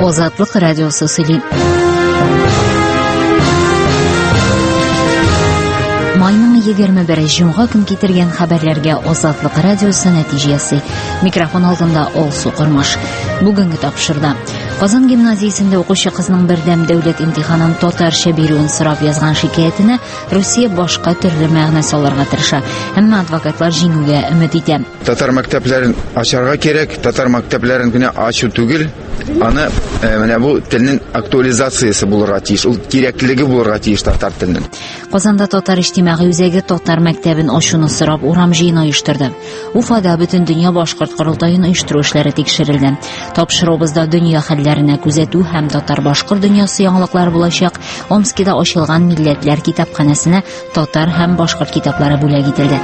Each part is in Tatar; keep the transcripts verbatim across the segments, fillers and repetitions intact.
Озатлык радиосы сөйли. Майның егерме бире җомга көн китергән хәбәрләргә Озатлык радиосы нәтиҗәсе. Микрофон алдында Олсу Кормаш. Бүгенге тапшырда Казан гимназиясендә укучы кызның бердәм дәүләт имтиханын татарча бирүен сорап язган шикаятенә Россия башка төрле мәгънә салырга тырыша. Әмма адвокатлар җиңүгә өмет итә. Татар мәктәпләрен ачарга кирәк, татар мәктәпләрен генә ачу түгел, аны менә бу телнең актуализациясе булырга тиеш, ул кирәклеге булырга тиеш татар теленең. Казанда татар иҗтимагый үзәге татар мәктәбен ачуны сорап урам җыены оештырды. Уфада бөтен дөнья башкорт корылтаен оештыру эшләре тикшерелде. Тапшыруыбызда дөнья хәлләренә күзәтү һәм татар-башкорт дөньясы яңалыклары булачак. Омскида ачылган милләтләр китапханәсенә татар һәм башкорт китаплары бүләк ителде.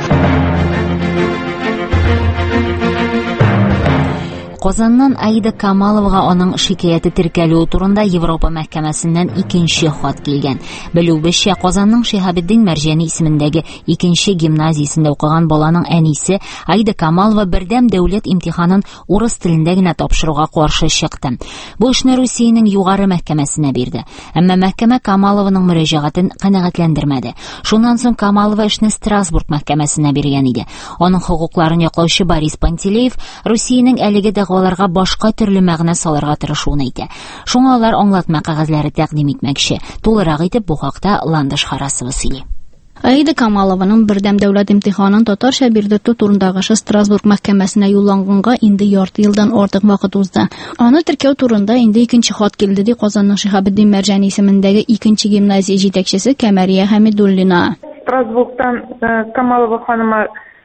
Казаннан Аида Камаловага аның шикаяте теркәлүе турында Европа мәхкәмәсеннән икенче хат килгән. Белүебезчә, Казанның Шиһабетдин Мәрҗани исемендәге икенче гимназиясендә укыган баланың әнисе Аида Камалова бердәм дәүләт имтиханын урыс телендә генә тапшыруга каршы чыкты. Бу эшне Русиянең югары мәхкәмәсенә бирде. Әмма мәхкәмә Камалованың мөрәҗәгатен канәгатьләндермәде. Шуннан соң Камалова эшне Страсбург мәхкәмәсенә биргән иде. Аның хокукларын яклаучы Борис Пантелеев Русиянең әлеге аларга башка төрле мәгънә салырга тырышуын әйтә. Шуңа алар аңлатма кәгазьләре тәкъдим итмәкче. Тулырак итеп бу хакта Ландыш Харасова сөйли. Аида Камалованың бердәм дәүләт имтиханын татарча бирдертү турындагы Страсбург мәхкәмәсенә юлланганга инде ярты елдан артык вакыт узды. Аны теркәү турында инде икенче хат килде ди Казанның Шиһабетдин Мәрҗани исемендәге икенче гимназия җитәкчесе Кәмәрия Хәмидуллина. Страсбургтан Камалова ханыма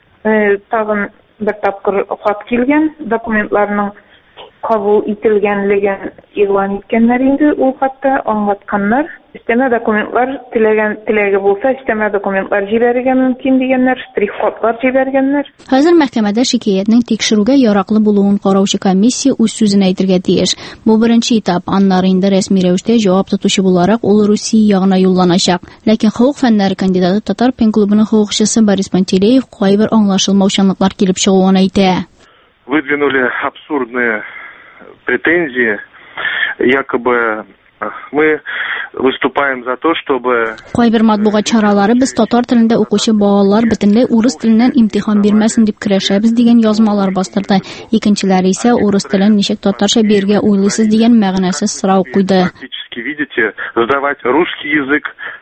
тагын bir тапкыр хат килгән, документларның кабул ителгәнлеген игълан иткәннәр инде, ул хатта аңлатканнар. Өстәмә документлар теләгән теләге булса, өстәмә документлар җибәрергә мөмкин дигәннәр, штрих-кодлар җибәргәннәр. Хәзер мәхкәмәдә шикаятның тикшерүгә яраклы булуын караучы комиссия үз сүзен әйтергә тиеш. Бу беренче этап, аннары инде рәсми рәвештә җавап тотучы буларак ул Русия ягына юлланачак. Ләкин хукук фәннәре кандидаты Татар пен клубының хукукчысы Борис Пантелеев кайбер аңлашылмаучанлыклар килеп чыгуын әйтә. Выдвинули абсурдные претензии, якобы мы выступаем за то, чтобы Кайбер матбугат чаралары без татар телендә укучы балалар бөтенләй урыс теленнән имтихан бирмәсен дип көрәшәбез дигән язмалар бастырды. Икенчеләре исә урыс телен ничек татарча бирергә уйлыйсыз дигән мәгънәсез сорау куйды. Фактически, видите, сдавать русский язык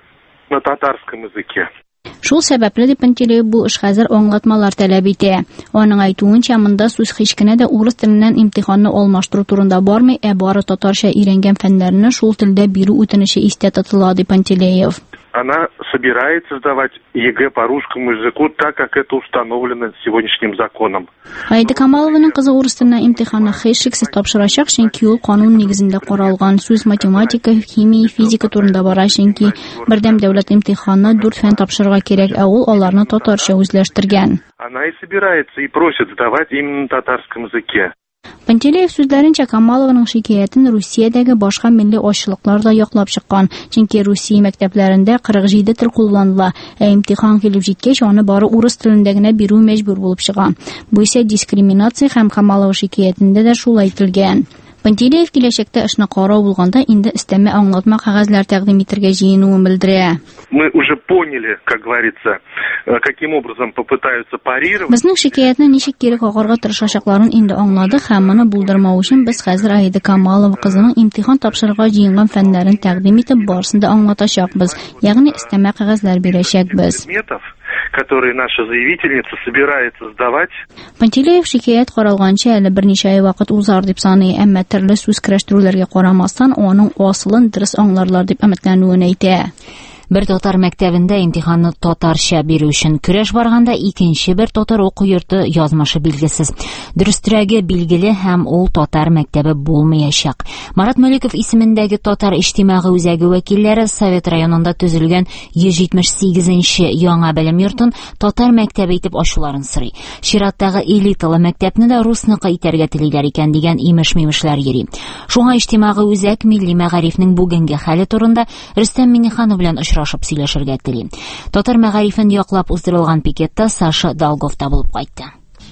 на татарском языке. Шул сәбәпле дип Пантелеев бу эш хәзер аңлатмалар таләп итә. Аның әйтүенчә, монда сүз һич кенә дә урыс теленнән имтиханны алмаштыру турында бармый, ә бары татарча өйрәнгән фәннәрне шул телдә бирү үтенече истә тотыла, ди Пантелеев. Она собирается сдавать ЕГЭ по русскому языку так, как это установлено сегодняшним законом. Аида Камалованың кызы урыс теленнән имтиханны һичшиксез тапшырачак, чөнки ул канун нигезендә каралган. Сүз математика, химия, физика турында бара, чөнки бердәм дәүләт имтиханны дүрт фән тапшырырга кирәк, ә ул аларны татарча үзләштергән. Она и собирается и просит сдавать именно на татарском языке. Пантелеев сүзләренчә, Камалованың шикаятен Русиядәге башка милли ачлыклар да яклап чыккан, чөнки Русия мәктәпләрендә кырык җиде тел кулланыла, ә имтихан килеп җиткәч, аны бары урыс телендә генә бирү мәҗбүр булып чыга. Бу исә дискриминация һәм Камалова шикаятендә дә шулай әйтелгән. Пантелеев киләчәктә эшне карау булганда инде истәмә аңлатма кәгазьләр тәкъдим итәргә җыенуын белдерә. Мы уже поняли, как говорится, каким образом попытаются парировать. Безнең шикаятны ничек кире кагарга тырышачакларын инде аңладык һәм моны булдырмау өчен без хәзер Аида Камалова кызының имтихан тапшырырга җыенган фәннәрен тәкъдим итеп барысын да аңлатачакбыз, ягъни истәмә кәгазьләр бирәчәкбез, которые наша заявительница собирается сдавать. Пантелеев шикаят каралганча әле берничә ай вакыт узар дип саный, әмма төрле сүз көрәштерүләргә карамастан аның асылын дөрес аңларлар дип өметләнүен әйтә. Бер татар мәктәбендә имтиханны татарча бирү өчен көрәш барганда икенче бер татар уку йорты язмышы билгесез. Дөрестрәге билгеле һәм ул татар мәктәбе булмаячак. Марат Мәликов исемендәге татар иҗтимагый үзәге вәкилләре Совет районында төзелгән йөз җитмеш сигезенче яңа белем йортын татар мәктәбе итеп ачуларын сорый. Чираттагы элиталы мәктәпне дә русныкы итәргә телиләр икән дигән имеш-мимешләр йөри. Шуңа иҗтимагый үзәк милли мәгарифнең бүгенге хәле турында Рөстәм Миңнеханов белән очрашып сөйләшергә тели. Татар мәгарифен яклап уздырылган пикетта Саша Долгов та булып кайтты.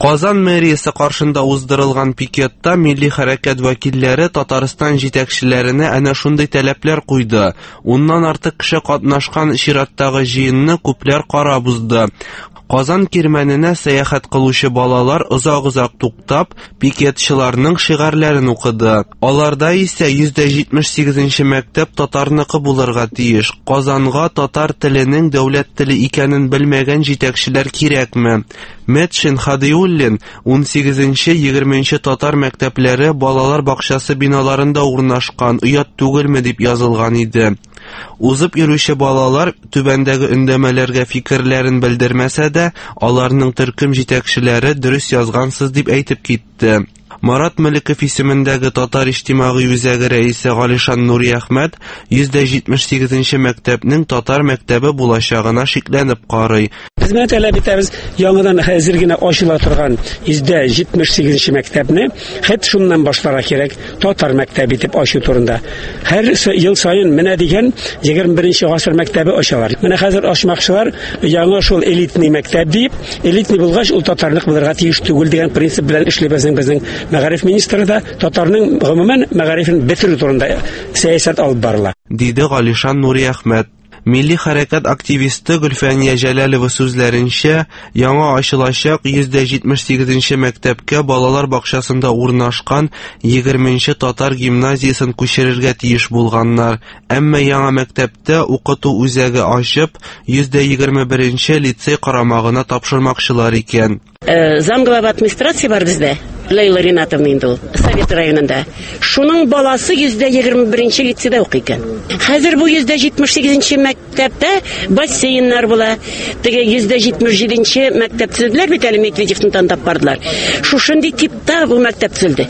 Казан мэриясе каршында уздырылган пикетта милли хәрәкәт вәкилләре Татарстан җитәкчеләренә әнә шундый таләпләр куйды. Уннан артык кеше катнашкан чираттагы җыенны күпләр карап узды. Казан кирмәненә сәяхәт кылучы балалар озак-озак туктап, пикетчыларның шигырьләрен укыды. Аларда исә йөз җитмеш сигезенче мәктәп татарныкы булырга тиеш. Казанга татар теленең дәүләт теле икәнен белмәгән җитәкчеләр кирәкме? Метшин Хадиуллин ун сигезенче-егерменче татар мәктәпләре балалар бакчасы биналарында урнашкан, оят түгелме дип язылган иде. Узып йөрүче балалар түбәндәге өндәмәләргә фикерләрен белдермәсә дә, аларның төркем җитәкчеләре дөрес язгансыз дип әйтеп китте. Марат Мәликов исемендәге татар иҗтимагый үзәге рәисе Галишан Нури Әхмәт йөз җитмеш сигезенче мәктәпнең татар мәктәбе булачагына шикләнеп карый. Без менә таләп итәбез, яңадан хәзер генә ачыла торган йөз җитмеш сигезенче мәктәпне хәт шуннан башларга кирәк, татар мәктәбе дип ачу турында. Һәр ел саен менә дигән егерме беренче гасыр мәктәбе ачалар. Менә хәзер ачмакчылар яңа шул элитный мәктәп дип, элитный булгач ул татарлык булырга тиеш түгел дигән принцип белән эшлибез безнең Мәгариф министры да татарның гомумән мәгарифен бетерү турында сәясәт алып барыла. Диде Галишан Нури Әхмәт. Милли хәрәкәт активисты Гөлфәния Җәләлова сүзләренчә, яңа ачылачак йөз җитмеш сигезенче мәктәпкә балалар бакчасында урнашкан егерменче татар гимназиясын күчерергә тиеш булганнар. Әмма яңа мәктәптә укыту үзәге ачып, йөз егерме беренче лицей карамагына тапшырмакчылар икән. Замглава администрация бар бездә. Лейла Ринатовна инде ул, Совет районында. Шуның баласы йөз егерме беренче лицейда укый икән. Хәзер бу йөз җитмеш сигезенче мәктәптә бассейннар була. Теге йөз җитмеш җиденче мәктәп төзелделәр бит әле Медведевны тантап бардылар. Шушындый типта бу мәктәп төзелде.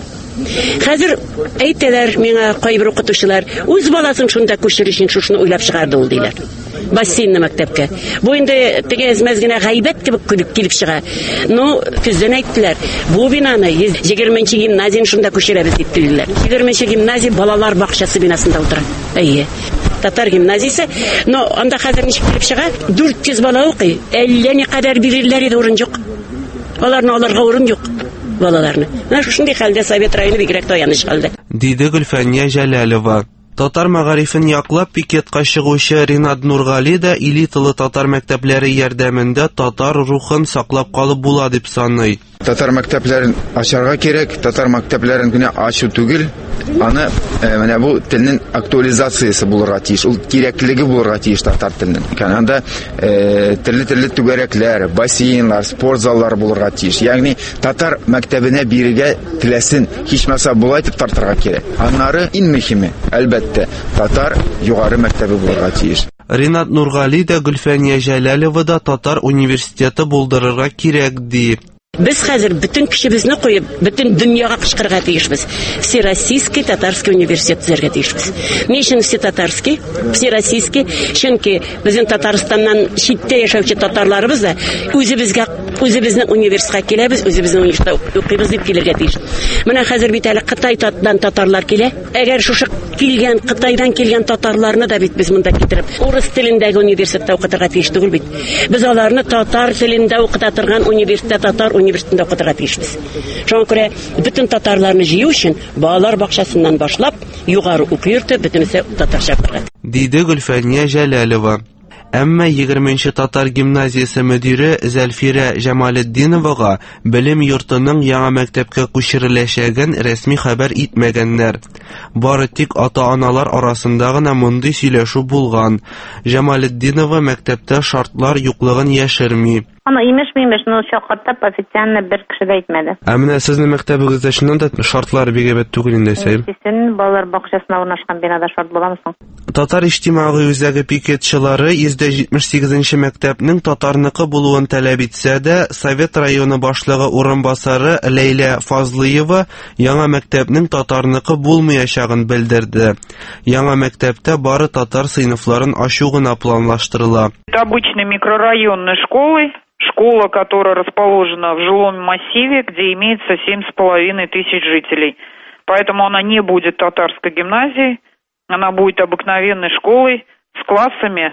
Хәзер әйтәләр миңа кайбер укытучылар, үз баласын шунда күчерү өчен шушыны уйлап чыгарды ул диләр. Бассейнны мәктәпкә. Бу инде теге әзмәз генә гайбәт кебек килеп килеп чыга. Ну, күздән әйттеләр. Бу бинаны йөз егерменче гимназияны шунда күчерәбез дип диләр. егерменче гимназия балалар бакчасы бинасында утыра. Әйе. Татар гимназиясе, но анда хәзер ничек килеп чыга? дүрт йөз бала укый. Әллә ни кадәр бирерләр иде урын юк. Аларны алырга урын юк. Балаларны. Менә шушындый хәлдә Совет районы бигрәк таяныч хәлдә. Диде Гөлфәния Җәләлова. Татар мәгарифен яклап пикетка чыгучы Ринат Нургали да элиталы татар мәктәпләре ярдәмендә татар рухын саклап калып була дип саный. Татар мәктәпләрен ачарга кирәк, татар мәктәпләрен генә ачу түгел, аны менә бу телнең актуализациясе булырга тиеш, ул кирәклеге булырга тиеш татар теленең. Анда төрле-төрле түгәрәкләр, бассейннар, спорт заллары булырга тиеш. Ягъни татар мәктәбенә бирергә теләсен һичмаса була итеп тартырга кирәк. Аннары иң мөһиме, әлбәттә, татар югары мәктәбе булырга тиеш. Ринат Нургали да Гөлфәния Җәләлова да татар университеты булдырырга кирәк ди. Без хәзер бөтен кешебезне куеп, бөтен дөньяга кычкырырга тиешбез. Всероссийский татарский университет төзергә тиешбез. Ни өчен всетатарский? Всероссийский, чөнки безнең Татарстаннан читтә яшәүче татарларыбыз да үзебезгә, үзебезнең университетка киләбез, үзебезнең университетта укыйбыз дип килергә тиеш. Менә хәзер бит әле Кытайдан татарлар килә. Әгәр шушы килгән Кытайдан килгән татарларны да бит без монда китереп, урыс телендәге университетта укытырга тиеш түгел бит. Без аларны татар телендә укыта торган университет татар университетында укытырга тиешбез. Шуңа күрә бөтен татарларны җыю өчен балалар бакчасыннан башлап югары уку йорты бөтенесе татарча укырга. Диде Гөлфәния Җәләлова. Әмма егерменче татар гимназиясе мөдире Зәлфирә Җамалетдиновага белем йортының яңа мәктәпкә күчереләчәген рәсми хәбәр итмәгәннәр. Бары тик ата-аналар арасында гына мондый сөйләшү булган. Җамалетдинова мәктәптә шартлар юклыгын яшерми. Аны имеш-мимеш, но чакыртып официально бер кеше дә әйтмәде. Ә менә сезнең мәктәбегездә шуннан да шартлар бик әйбәт түгел инде, сәйм. Сез балалар бакчасына урнашкан бинада шарт буламы соң? Татар иҗтимагый үзәге пикетчылары йөз җитмеш сигезенче мәктәпнең татарныкы булуын таләп итсә дә, Совет районы башлыгы урынбасары Ләйлә Фазлыева яңа мәктәпнең татарныкы булмаячагын белдерде. Яңа мәктәптә бары татар сыйныфларын ачу гына планлаштырыла. Обычные микрорайонные школы, школа, которая расположена в жилом массиве, где имеется семь с половиной тысяч жителей. Поэтому она не будет татарской гимназией, она будет обыкновенной школой с классами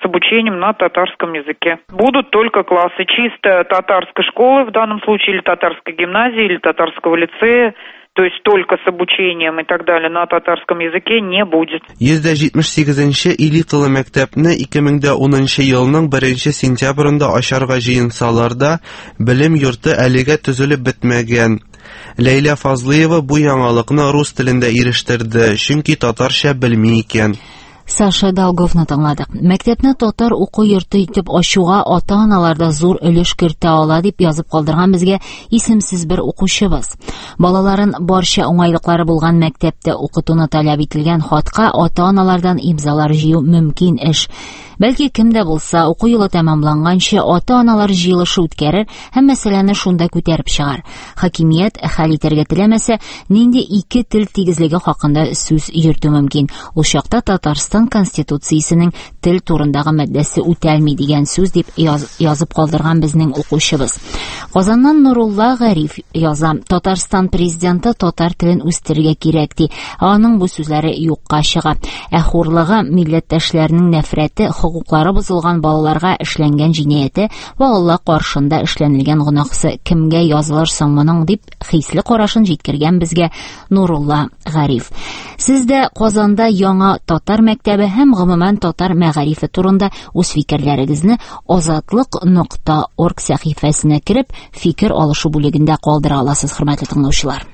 с обучением на татарском языке. Будут только классы чисто татарской школы, в данном случае, или татарской гимназии, или татарского лицея, то есть только с обучением и так далее на татарском языке не будет. йөз җитмеш сигезенче элиталы мәктәпне ике мең унынчы елның беренче сентябрендә ачарга җыенсалар, белем йорты әлегә төзелеп бетмәгән. Ләйлә Фазлыева бу яңалыкны рус телендә ирештерде, чөнки татарча белми икән. Саша Долговны тыңладык. Мәктәпне татар уку йорты итеп ачуга ата-аналарда зур өлеш кертә ала дип язып калдырган безгә исемсез бер укучыбыз. Балаларын барча уңайлыклары булган мәктәптә укытуны таләп ителгән хатка ата-аналардан имзалар җыю мөмкин эш. Бәлки кемдә булса, уку елы тәмамланганчы ата-аналар җыелышы үткәрер һәм мәсьәләне шунда күтәреп чыгар. Хакимият хәл итәргә теләмәсә, нинди ике тел тигезлеге хакында сүз йөртү мөмкин. Ул чакта Татарстан Конституциясенең тел турындагы маддәсе үтәлми дигән сүз дип яз, язып калдырган безнең укучыбыз. Казаннан Нурулла Гариф яза: Татарстан президенты татар телен үстерергә кирәк ди. Аның бу сүзләре юкка чыга. Ә хурлыгы, милләттәшләрнең нәфрәте, хукуклары бозылган балаларга эшләнгән җинаяте ва Алла каршында эшләнелгән гөнаһысы кемгә язылыр соң моның дип хисле карашын җиткергән безгә Нурулла Гариф. Сез дә Казанда яңа татар мәктәбе һәм гомумән татар мәгарифе турында үз фикерләрегезне азатлык нокта орг сәхифәсенә кереп фикер алышу бүлегендә калдыра аласыз, хөрмәтле тыңлаучылар.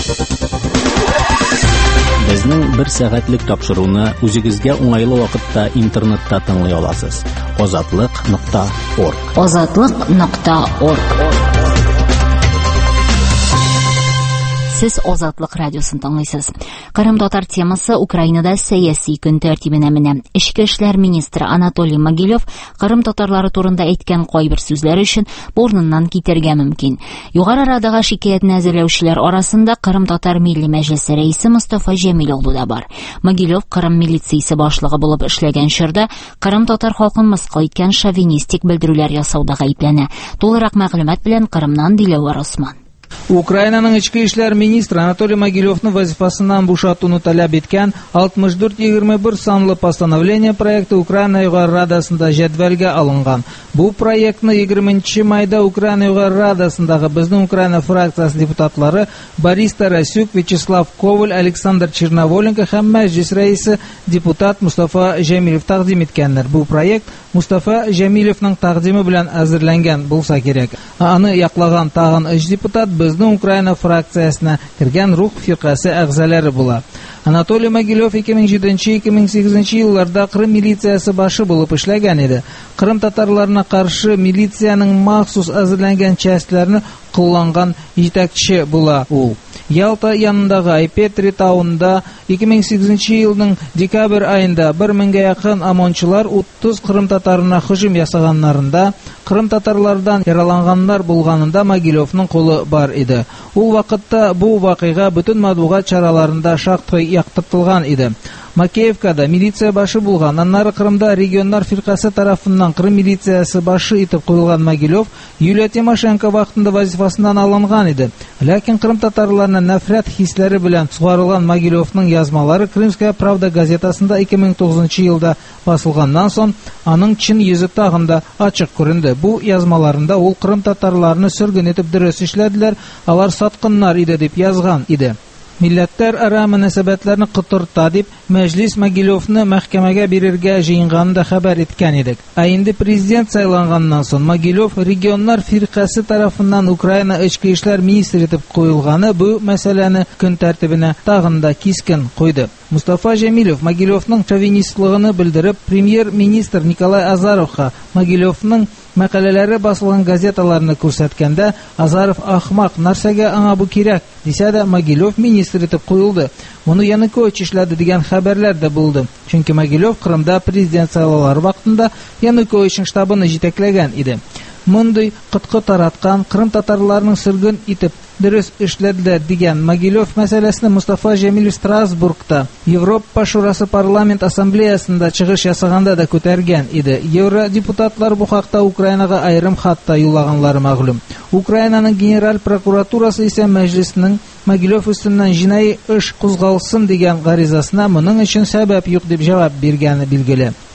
Безнең бер сәгатьлек тапшыруны үзегезгә уңайлы вакытта интернетта тыңлый аласыз. азатлык нокта орг. азатлык нокта орг. Сез Азатлык радиосын тыңлыйсыз. Кырым татар темасы Украинада сәяси көн тәртибенә менә. Эчке эшләр министры Анатолий Могилев Кырым татарлары турында әйткән кайбер сүзләр өчен борыннан китәргә мөмкин. Югары Радага шикаятне әзерләүчеләр арасында Кырым татар милли мәҗлесе рәисе Мустафа Җәмил оглу да бар. Могилев Кырым милициясе башлыгы булып эшләгән чорда Кырым татар халкын мыскыл иткән шовинистик белдерүләр ясауда гаепләнә. Тулырак мәгълүмат белән Кырымнан Диләвар Осман. Украинаның эчке эшләр министры Анатолий Могилевны вазифасыннан бушатуны таләп иткән алтмыш дүрт егерме бер санлы постановление проекты Украина Югары Радасында җәдвәлгә алынган. Бу проектны егерменче майда Украина Югары Радасындагы безнең Украина фракциясе депутатлары Борис Тарасюк, Вячеслав Коваль, Александр Черноволенко һәм мәҗлес рәисе депутат Мустафа Җәмилев тәкъдим иткәннәр. Бу проект Мустафа Җәмилевнең тәкъдиме белән әзерләнгән булса кирәк. Аны яклаган тагын өч депутат безнең Украина фракциясенә кергән рух фиркасы әгъзалары була. Анатолий Могилев ике мең җиденче - ике мең сигезенче елларда Кырым милициясе башы булып эшләгән иде. Кырым татарларына каршы милицияның махсус әзерләнгән частьләрне кулланган җитәкче була ул. Ялта янындагы Айпетри таунында ике мең сигезенче елның декабрь айында бер меңгә якын ОМОНчылар утыз Кырым татарына һөҗүм ясаганнарында Кырым татарлардан яраланганнар булганында Могилевның кулы бар иде. Ул вакытта бу вакыйга бөтен матбугат чараларында шактый яктыртылган иде. Макеевкада милиция башы булган, аннары Кырымда регионнар фиркасы тарафыннан Кырым милициясе башы итеп куелган Могилев Юлия Тимошенко вакытында вазифасыннан алынган иде. Ләкин Кырым татарларына нәфрәт хисләре белән сугарылган Могилевның язмалары Крымская правда газетасында ике мең тугызынчы елда басылганнан соң аның чын йөзе тагында ачык күренде. Бу язмаларында ул Кырым татарларны сөргөн итеп дөрес эшләделәр, алар саткыннар иде дип язган иде. Милләттәр ара мөнәсәбәтләрне кытырта дип мәҗлес Могилевны мәхкәмәгә бирергә җыенганын да хәбәр иткән идек. Ә инде президент сайланганнан соң Могилев регионнар фиркасы тарафыннан Украина эчке эшләр министры итеп куелганы бу мәсьәләне көн тәртибенә тагын да кискен куйды. Мустафа Җәмилев Могилевның шовинистлыгын белдереп, премьер-министр Николай Азаровка Могилевның мәкаләләре басылган газеталарны күрсәткәндә, Азаров ахмак, нәрсәгә аңа бу кирәк дисә дә, Могилев министр итеп куелды. Моны Янукович эшләде дигән хәбәрләр дә булды. Чөнки Могилев Кырымда президент сайлаулары вакытында Януковичның штабын җитәкләгән иде. Мондый кыткы тараткан Кырым татарларының сөргөн итеп дөрес эшләделәр дигән Могилев мәсьәләсен Мустафа Җәмилев Страсбургта Европа шурасы парламент ассамблеясында чыгыш ясаганда да күтәргән иде. Евро депутатлар бу хакта Украинага аерым хат та юллаганлары мәгълүм. Украинаның генераль прокуратурасы исә мәҗлеснең Могилев өстеннән җинаи эш кузгалсын дигән гаризасына моның өчен сәбәп юк дип җавап биргәне билгеле.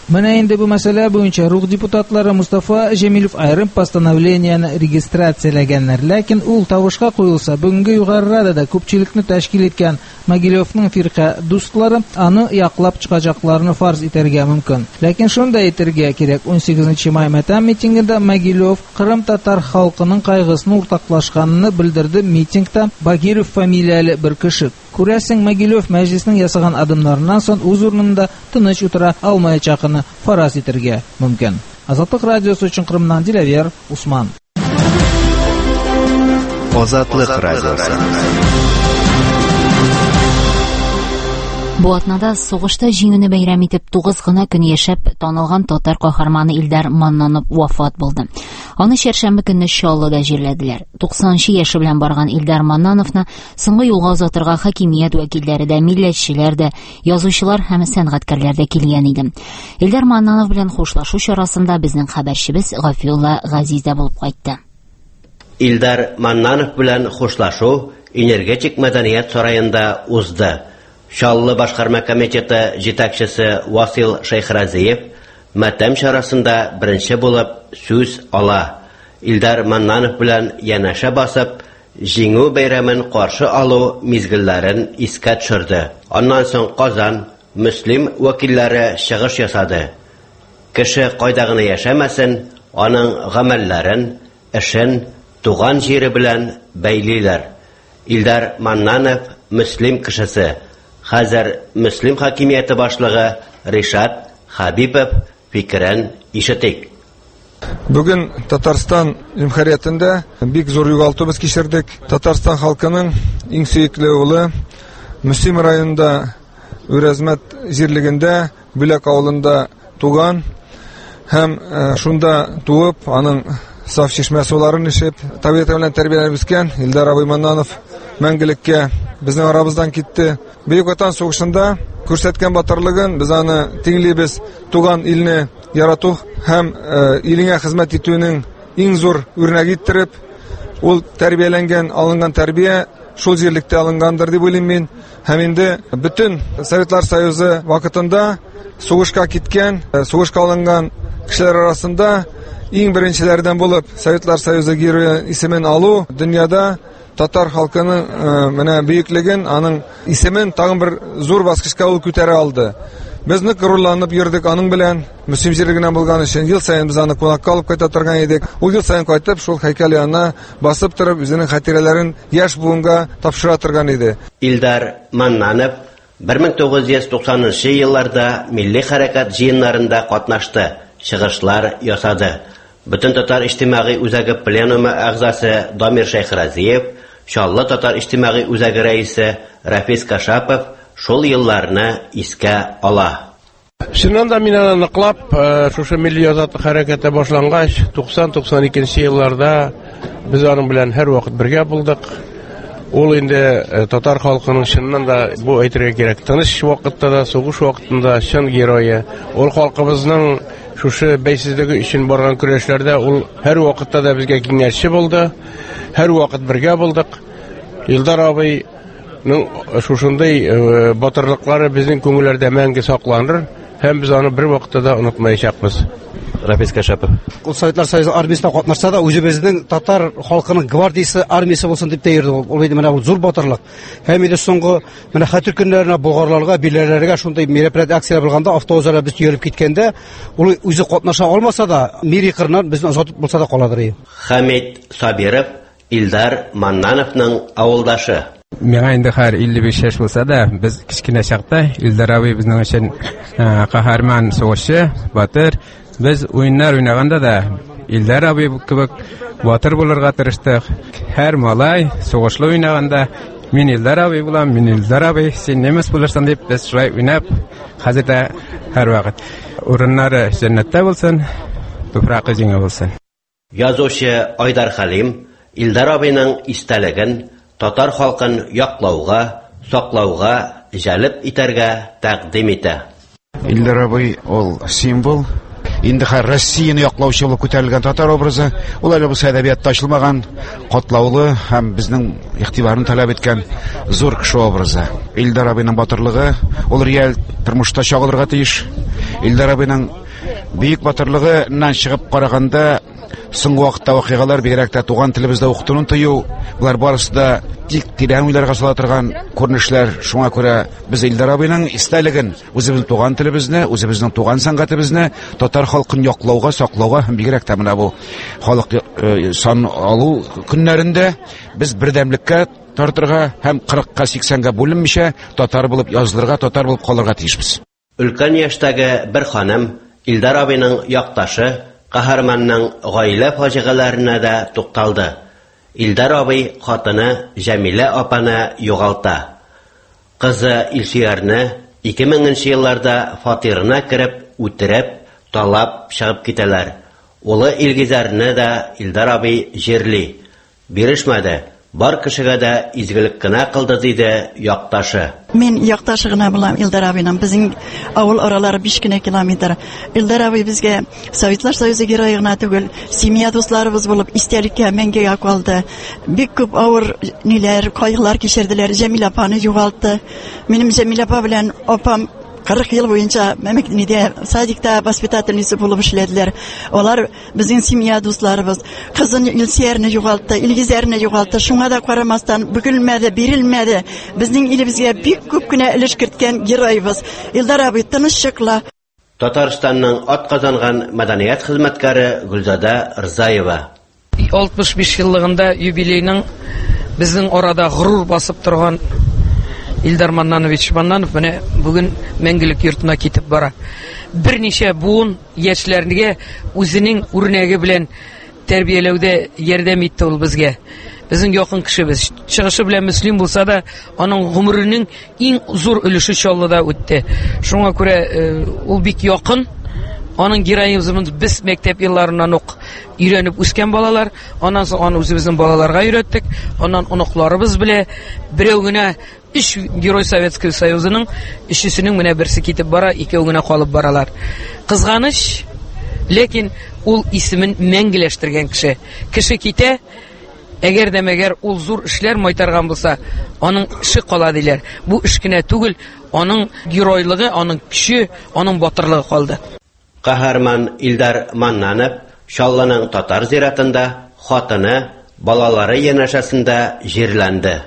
Менә инде бу мәсьәлә буенча рух депутатлары Мустафа Җәмилов айрым постановлениене регистрацияләгәннәр, ләкин ул тавышка куелса, бүгенге югары радада күпчелекне тәшкил иткән Могилевның фирка дустлары аны яклап чыгачакларны фарз итәргә мөмкин. Ләкин шунда әйтергә кирәк, он сигезенче май матәм митингында Могилев Кырым татар халкының кайгысын уртаклашканны белдерде. Митингта Багиров фамилияле бер кеше. Күрәсең, Могилев мәҗлеснең ясаган адымнарыннан соң үз урынында тыныч утыра алмаячагын фараз итәргә мөмкин. Азатлык радиосы өчен Кырымнан Диләвер Усман. Азатлык радиосы. Бу атнада сугышта җиңүне бәйрәм итеп тугыз гына көн яшәп танылган татар каһарманы Илдар Маннанов вафат булды. Аны чәршәмбе көнне Чаллыда җирләделәр. туксанынчы яше белән барган Илдар Маннановны соңгы юлга озатырга хакимият вәкилләре дә, милләтчеләр дә, язучылар һәм сәнгатькәрләр дә килгән иде. Илдар Маннанов белән хушлашу чарасында безнең хәбәрчебез Гафиулла Газиз дә булып кайтты. Илдар Маннанов белән хушлашу энергетик мәдәният сараенда узды. Чаллы башкарма комитеты җитәкчесе Васил Шейхразиев матәм чарасында беренче булып сүз ала. Илдар Маннанов белән янәшә басып, җиңү бәйрәмен каршы алу мизгелләрен искә төшерде. Аннан соң Казан мөслим вәкилләре чыгыш ясады. Кеше кайда гына яшәмәсен, аның гамәлләрен, эшен туган җире белән бәйлиләр. Илдар Маннанов мөслим кешесе. Хәзер мөслим хакимияте башлыгы Ришат Хабибов фикерен ишетик. Бүген Татарстан җәмгыятендә бик зур югалтуыбыз кичердек. Татарстан халкының иң сөекле улы Мөслим районында Үрәзмәт җирлегендә Бүләк авылында туган һәм шунда туып, аның саф чишмә суларын эчеп, табигать белән тәрбияләнеп үскән Илдар абый Маннанов мәңгелеккә безнең арабыздан китте. Бөек Ватан сугышында күрсәткән батырлыгын без аны тиңлибез. Туган илне ярату һәм илеңә хезмәт итүнең иң зур үрнәге иттереп, ул тәрбияләнгән, алынган тәрбия шул җирлектә алынгандыр дип уйлыйм мин. Һәм инде бөтен Советлар Союзы вакытында сугышка киткән, сугышка алынган кешеләр арасында иң беренчеләрдән булып Советлар Союзы герое исемен алу дөньяда татар халкының менә бөеклеген, аның исемен тагын бер зур баскычка ул күтәрә алды. Без нык горурланып йөрдек аның белән, мөслим җирлегенә булган өчен. Ел саен без аны кунакка алып кайта торган идек. Ул ел саен кайтып, шул һәйкәл янына басып торып, үзенең хатирәләрен яшь буынга тапшыра торган иде. Илдар Маннанов бер мең тугыз йөз туксанынчы елларда милли хәрәкәт җыеннарында катнашты, чыгышлар ясады. Бөтен татар иҗтимагый үзәге пленумы әгъзасы Дамир Шейхразиев, Чаллы татар иҗтимагый үзәге рәисе Рафис Кашапов шул елларны искә ала. Шуннан да мин аны ныклап, шушы милли азатлык хәрәкәте башлангач, туксан-туксан икенче елларда без аның белән һәр вакыт бергә булдык. Ул инде татар халкының чыннан да бу әйтергә кирәк, тыныч вакытта да, сугыш вакытында чын герое. Ул халкыбызның шушы бәйсезлеге өчен барган көрәшләрдә ул һәр вакытта да безгә киңәшче булды. Һәр вакыт бергә булдык. Илдар абыйның шушындай батырлыклары безнең күңелләрдә мәңге сакланыр һәм без аны бер вакытта да онытмаячакбыз. Рафис Кашапов. Ул Советлар Союзы армиясында катнашса да, үзебезнең татар халкының гвардиясы армиясы булсын дип тәйярды. Ул инде менә зур батырлык. Һәм инде соңгы менә хәтер көннәренә болгарларга, биләрләргә шундай мероприятие акциялар булганда, автоузларда без йөреп киткәндә, ул үзе катнаша алмаса да, мири кырнан безне озатып булса да каладыр. Хамид Сабиров Илдар Маннановның авылдашы. Миңа инде һәр илле биш яшь булса да, без кичкенә чакта Илдар абый безнең өчен каһарман сугышчы, батыр. Без уеннар уйнаганда да Илдар абый кебек батыр булырга тырыштык. Һәр малай сугышлы уйнаганда мин Илдар абый булам, мин Илдар абый, син немес булырсың дип без шулай уйнап, хәзер дә һәр вакыт урыннары җәннәттә булсын, туфрагы җиңе булсын. Язучы Айдар Халим Илдар абыйның истәлеген татар халкын яклауга, саклауга, җәлеп итәргә тәкъдим итә. Илдар абый ул символ. Инде һәр Россияны яклаучы булып күтәрелгән татар образы, ул әле бу әдәбиятта ачылмаган, катлаулы һәм безнең игътибарын таләп иткән зур кеше образы. Илдар абыйның батырлыгы ул реаль тормышта чагылырга тиеш. Илдар абыйның бөек батырлыгыннан чыгып караганда, соңгы вакытта вакыйгалар бигрәк тә туган телебездә укытуны тыю, булар барысы да тик тирән уйларга сала торган күренешләр. Шуңа күрә без Илдар абыйның истәлеген, үзебезнең туган телебезне, үзебезнең туган сәнгатебезне, татар халкын яклауга, саклауга һәм бигрәк тә менә бу халык сан алу көннәрендә без бердәмлеккә тартырга һәм кырыкка сиксәнгә бүленмичә татар булып язылырга, татар булып калырга тиешбез. Өлкән яшьтәге бер ханым Илдар абыйның якташы Каһарманның гаилә фаҗигаларына да тукталды. Илдар абый хатыны Җәмилә апаны югалта. Кызы Илсиярны ике меңенче елларда фатирына кереп, үтереп, талап чыгып китәләр. Улы Илгизәрне дә Илдар абый җирли. Бирешмәде. Бар кешегә дә изгелек кенә кылды диде якташы. Мен якташы гына булам Илдар абыйның. Безнең авыл аралары биш кенә километр. Илдар абый безгә Советлар Союзы герое гына түгел, семья дусларыбыз булып истәлеккә мәңгегә калды. Бик күп авыр ниләр, кайгылар кичерделәр. Җәмил апаны югалтты. Минем Җәмил апа белән апам кырык ел буенча мәктәптә садикта воспитательница булып эшләделәр. Алар безнең семья дусларыбыз. Кызын Илсиярны югалтты, Илгизәрне югалтты. Шуңа да карамастан бөгелмәде, бирелмәде. Безнең илебезгә бик күп кенә өлеш керткән геройыбыз. Илдар абый тынычлыкла. Татарстанның атказанган мәдәният хезмәткәре Гөлзада Рзаева. алтмыш биш еллыгында юбилейның безнең арада горур басып торган Илдар Маннанович Маннанов менә бүген мәңгелек йортына китеп бара. Берничә буын яшьләргә үзенең үрнәге белән тәрбияләүдә ярдәм итте ул безгә. Безнең якын кешебез. Чыгышы белән мөслим булса да, аның гомеренең иң зур өлеше Чаллыда үтте. Шуңа күрә ул бик якын. Аның героизмын без мәктәп елларыннан ук өйрәнеп үскән балалар, аннан соң аны үзебезнең балаларга өйрәттек. Аннан оныкларыбыз белә берәү генә Үч Герой Советский Союзының өчесенең менә берсе китеп бара, икәү генә калып баралар. Кызганыч, ләкин ул исемен мәңгеләштергән кеше. Кеше китә, әгәр дә мәгәр ул зур эшләр майтарган булса, аның эше кала диләр. Бу эш кенә түгел, аның геройлыгы, аның көче, аның батырлыгы калды. Каһарман Илдар Маннанов Чаллының татар зиратында хатыны, балалары янәшәсендә җирләнде.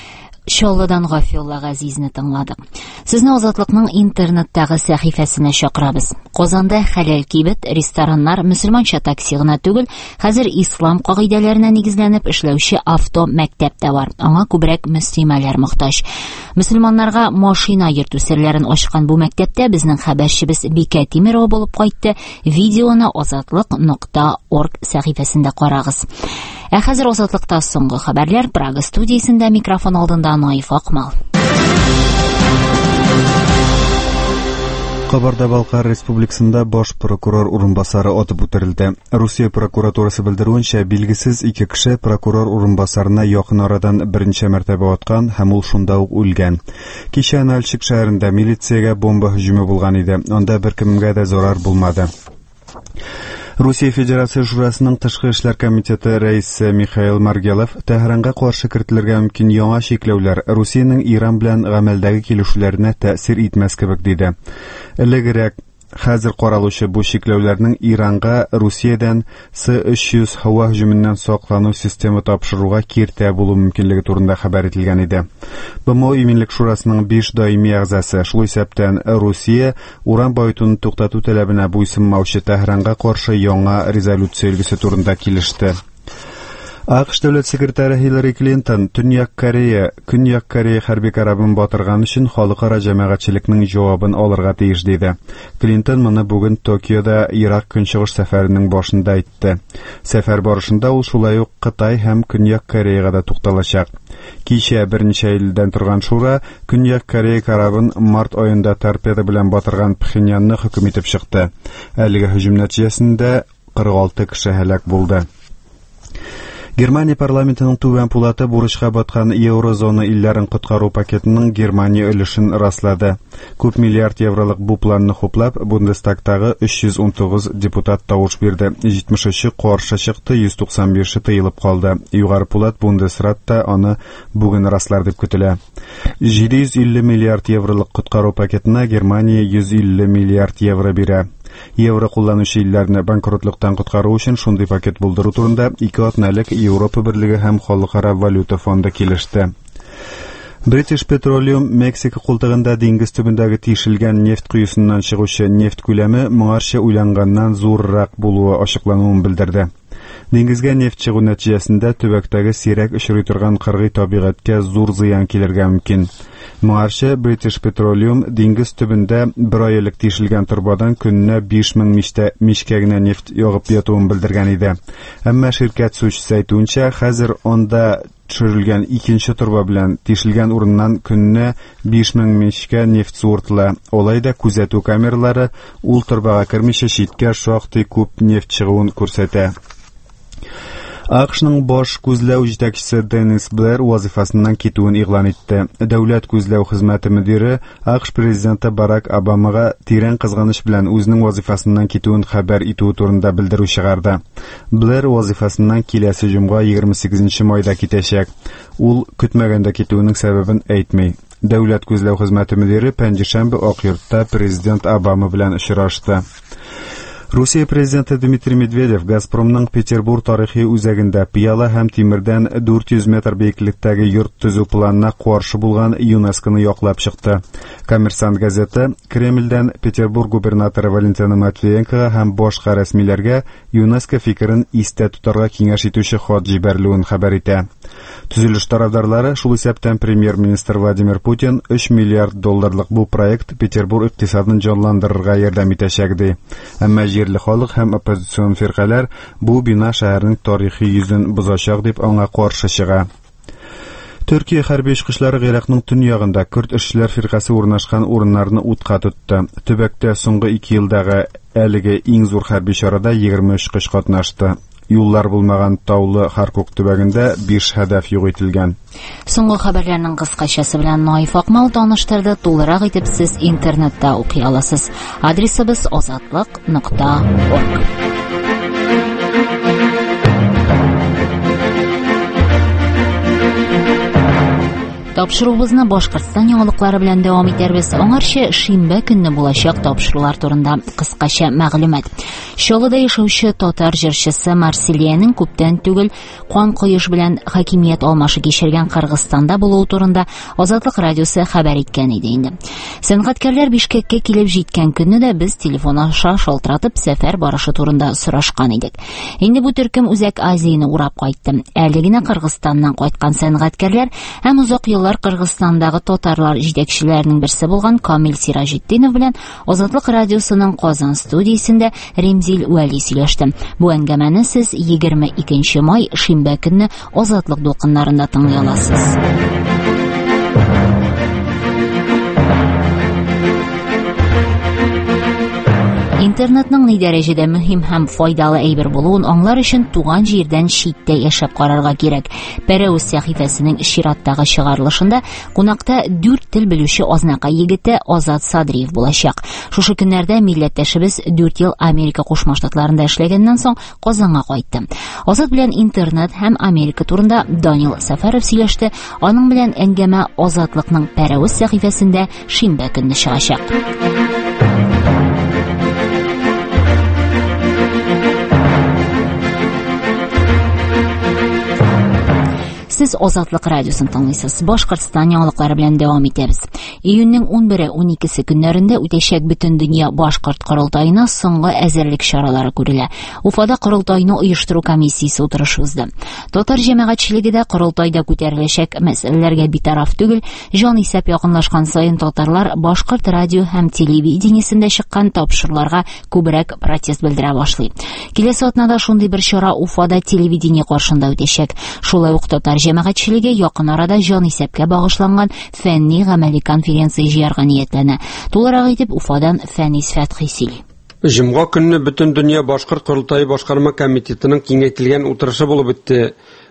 Чаллыдан Гафиулла Газизны тыңладык. Сезне Азатлыкның интернеттагы сәхифәсенә чакырабыз. Казанда хәләл кибет, рестораннар, мөселманча такси гына түгел, хәзер ислам кагыйдәләренә нигезләнеп эшләүче авто мәктәп тә бар. Аңа күбрәк мөслимәләр мохтаҗ. Мөселманнарга машина йөртү серләрен ачкан бу мәктәптә безнең хәбәрчебез Бикә Тимерова булып кайтты. Видеоны азатлык нокта орг сәхифәсендә карагыз. Ә хәзер Азатлыкта соңгы хәбәрләр. Прага студиясендә микрофон алдында Наиф Акмал. Кабарда-Балкар Республикасында баш прокурор урынбасары атып үтерелде. Русия прокуратурасы белдерүенчә, билгесез ике кеше прокурор урынбасарына якын арадан беренче мәртәбә аткан һәм ул шунда ук үлгән. Кичә Нальчик шәһәрендә милициягә бомба һөҗүме булган иде. Анда беркемгә дә зарар булмады. Русия Федерация Шурасының Тышкы эшләр комитеты рәисе Михаил Маргелов Тәһранга каршы кертелергә мөмкин яңа чикләүләр Русиянең Иран белән гамәлдәге килешүләренә тәэсир итмәс кебек диде. Элегрәк хәзер каралучы бу чикләүләрнең Иранга Русиядән С өч йөз һава һөҗүменнән саклану система тапшыруга киртә булу мөмкинлеге турында хәбәр ителгән иде. БМО Иминлек Шурасының биш даими әгъзасы, шул исәптән Русия уран баетуны туктату таләбенә буйсынмаучы Тәһранга каршы яңа резолюция илгесе турында килеште. АКШ дәүләт секретаре Хиллари Клинтон Төньяк Корея, Көньяк Корея хәрби корабын батырган өчен халыкара җәмәгатьчелекнең җавабын алырга тиеш диде. Клинтон моны бүген Токиода Ирак көнчыгыш сәфәренең башында әйтте. Сәфәр барышында ул шулай ук Кытай һәм Көньяк Кореяга да тукталачак. Кичә берничә елдан торган шура Көньяк Корея корабын март аенда торпеда белән батырган Пхеньянны хөкем итеп чыкты. Әлеге һөҗүм нәтиҗәсендә кырык алты кеше һәлак булды. Германия парламентының түбән пулаты бурычка баткан еврозона илләрен коткару пакетының Германия өлешен раслады. Күп миллиард евролык бу планны хуплап, Бундестагтагы өч йөз ун тугыз депутат тавыш бирде. җитмеш өче каршы чыкты, йөз туксан беше тыелып калды. Югары пулат Бундесратта аны бүген раслар дип көтелә. җиде йөз илле миллиард евролык коткару пакетына Германия йөз илле миллиард евро бирә. Евро кулланучы илләрне банкротлыктан коткару өчен шундый пакет булдыру турында ике атналык Европа берлеге һәм Халыкара валюта фонды килеште. British Petroleum Мексика култыгында диңгез төбендәге тишелгән нефть куюсыннан чыгучы нефть күләме моңарча уйланганнан зуррак булуы ачыклануын белдерде. Диңгезгә нефть чыгу нәтиҗәсендә төбәктәге сирәк очрый торган кыргый табигатькә зур зыян килергә мөмкин. Моңарча British Petroleum диңгез төбендә бер ай элек тишелгән торбадан көненә биш мең мичтә мичкә генә нефть ягып ятуын белдергән иде. Әмма ширкәт сүзчесе әйтүенчә, хәзер анда төшерелгән икенче торба белән тишелгән урыннан көненә биш мең мичкә нефть суыртыла. Алай да күзәтү камералары ул торбага кермичә читкә шактый күп нефть чыгуын күрсәтә. АКШның баш күзләү җитәкчесе Денис Блэр вазифасыннан китүен игълан итте. Дәүләт күзләү хезмәте мөдире АКШ президенты Барак Обамага тирән кызганыч белән үзенең вазифасыннан китүен хәбәр итү турында белдерү чыгарды. Блэр вазифасыннан киләсе җомга егерме сигезенче майда китәчәк. Ул көтмәгәндә китүенең сәбәбен әйтми. Дәүләт күзләү хезмәте мөдире пәнҗешәмбе Акъйортта президент Обама белән очрашты. Русия президенты Дмитрий Медведев Газпромның Петербург тарихи үзәгендә пыяла һәм тимердән дүрт йөз метр бейеклектәге йорт төзү планына каршы булган ЮНЕСКОны яклап чыкты. Коммерсант газеты Кремльдән Петербург губернаторы Валентина Матвиенкога һәм башка рәсмиләргә ЮНЕСКО фикерен истә тутарга киңәш итүче хат җибәрелүен хәбәр итә. Төзелеш тарафдарлары шул исәптән премьер-министр Владимир Путин өч миллиард долларлык бу проект Петербург икътисадын җанландырырга ярдәм итәчәк ди. Әмма җирле халык һәм оппозицион фиркалар бу бина шәһәрнең тарихи йөзен бозачак дип аңа каршы чыга. Төркия хәрби очкычлары Гыйракның төньягында Көрд эшчеләр фиркасы урнашкан урыннарны утка тотты. Төбәктә соңгы ике елдагы әлеге иң зур хәрби чарада егерме өч кыш катнашты. Юллар булмаган таулы Харкук төбәгендә биш хәдәф юк ителгән. Соңгы хәбәрләрнең кыскачасы белән Наиф Акмал таныштырды. Тулырак итеп сез интернетта укый аласыз. Адресыбыз азатлык нокта орг. Тапшырубызны Башкортстан яңалыклары белән дәвам итәрбез. Аңарча шимбә көнне булачак тапшырулар турында кыскача мәгълүмат. Чаллыда яшәүче татар җырчысы Марсилиянең күптән түгел кан коеш белән хакимият алмашы кичергән Кыргызстанда булуы турында Азатлык радиосы хәбәр иткән иде инде. Сәнгатькәрләр Бишкеккә килеп җиткән көнне дә без телефон аша шалтыратып сәфәр барышы турында сорашкан идек. Инде бу төркем Үзәк Азияны урап кайтты. Әле генә Кыргызстаннан кайткан сәнгатькәрләр һәм узак Кыргызстандагы татарлар җитәкчеләренең берсе булган Камил Сиражетдинов белән Азатлык радиосының Казан студиясендә Ремзил Вәли сөйләште. Бу әңгәмәне сез егерме икенче май шимбә көнне Азатлык дулкыннарында тыңлый аласыз. Интернетның ни дәрәҗәдә мөһим һәм файдалы әйбер булуын аңлар өчен туган җирдән читтә яшәп карарга кирәк. Пәрәүз сәхифәсенең чираттагы чыгарылышында кунакта дүрт тел белүче азнакай егете Азат Садриев булачак. Шушы көннәрдә милләттәшебез дүрт ел Америка Кушма Штатларында эшләгәннән соң Казанга кайтты. Азат белән интернет һәм Америка турында Данил Сәфәров сөйләште. Аның белән әңгәмә Азатлыкның Пәрәүз сәхифәсендә шимбә көнне чыгачак. Сез Азатлык радиосын тыңлыйсыз. Башкортстан яңалыклары белән дәвам итәбез. Июньнең унбере-уникесе көннәрендә үтәчәк бөтен дөнья башкорт корылтаена соңгы әзерлек чаралары күрелә. Уфада корылтайны оештыру комиссиясе утырышы узды. Татар җәмәгатьчелеге дә корылтайда күтәреләчәк мәсьәләләргә битараф түгел. Җан исәп якынлашкан саен татарлар башкорт радио һәм телевидениесендә чыккан тапшыруларга күбрәк протест белдерә башлый. Киләсе атнада шундый бер чара Уфада телевидение каршында үтәчәк. Шулай ук татар җәмәгатьчелеге якын арада җан исәпкә багышланган фәнни-гамәли конференция җыярга ниятләнә. Тулырак итеп Уфадан Фәнис Фәтхи сөйли. Җомга көнне бөтен дөнья башкорт корылтайы башкарма комитетының киңәйтелгән утырышы булып үтте.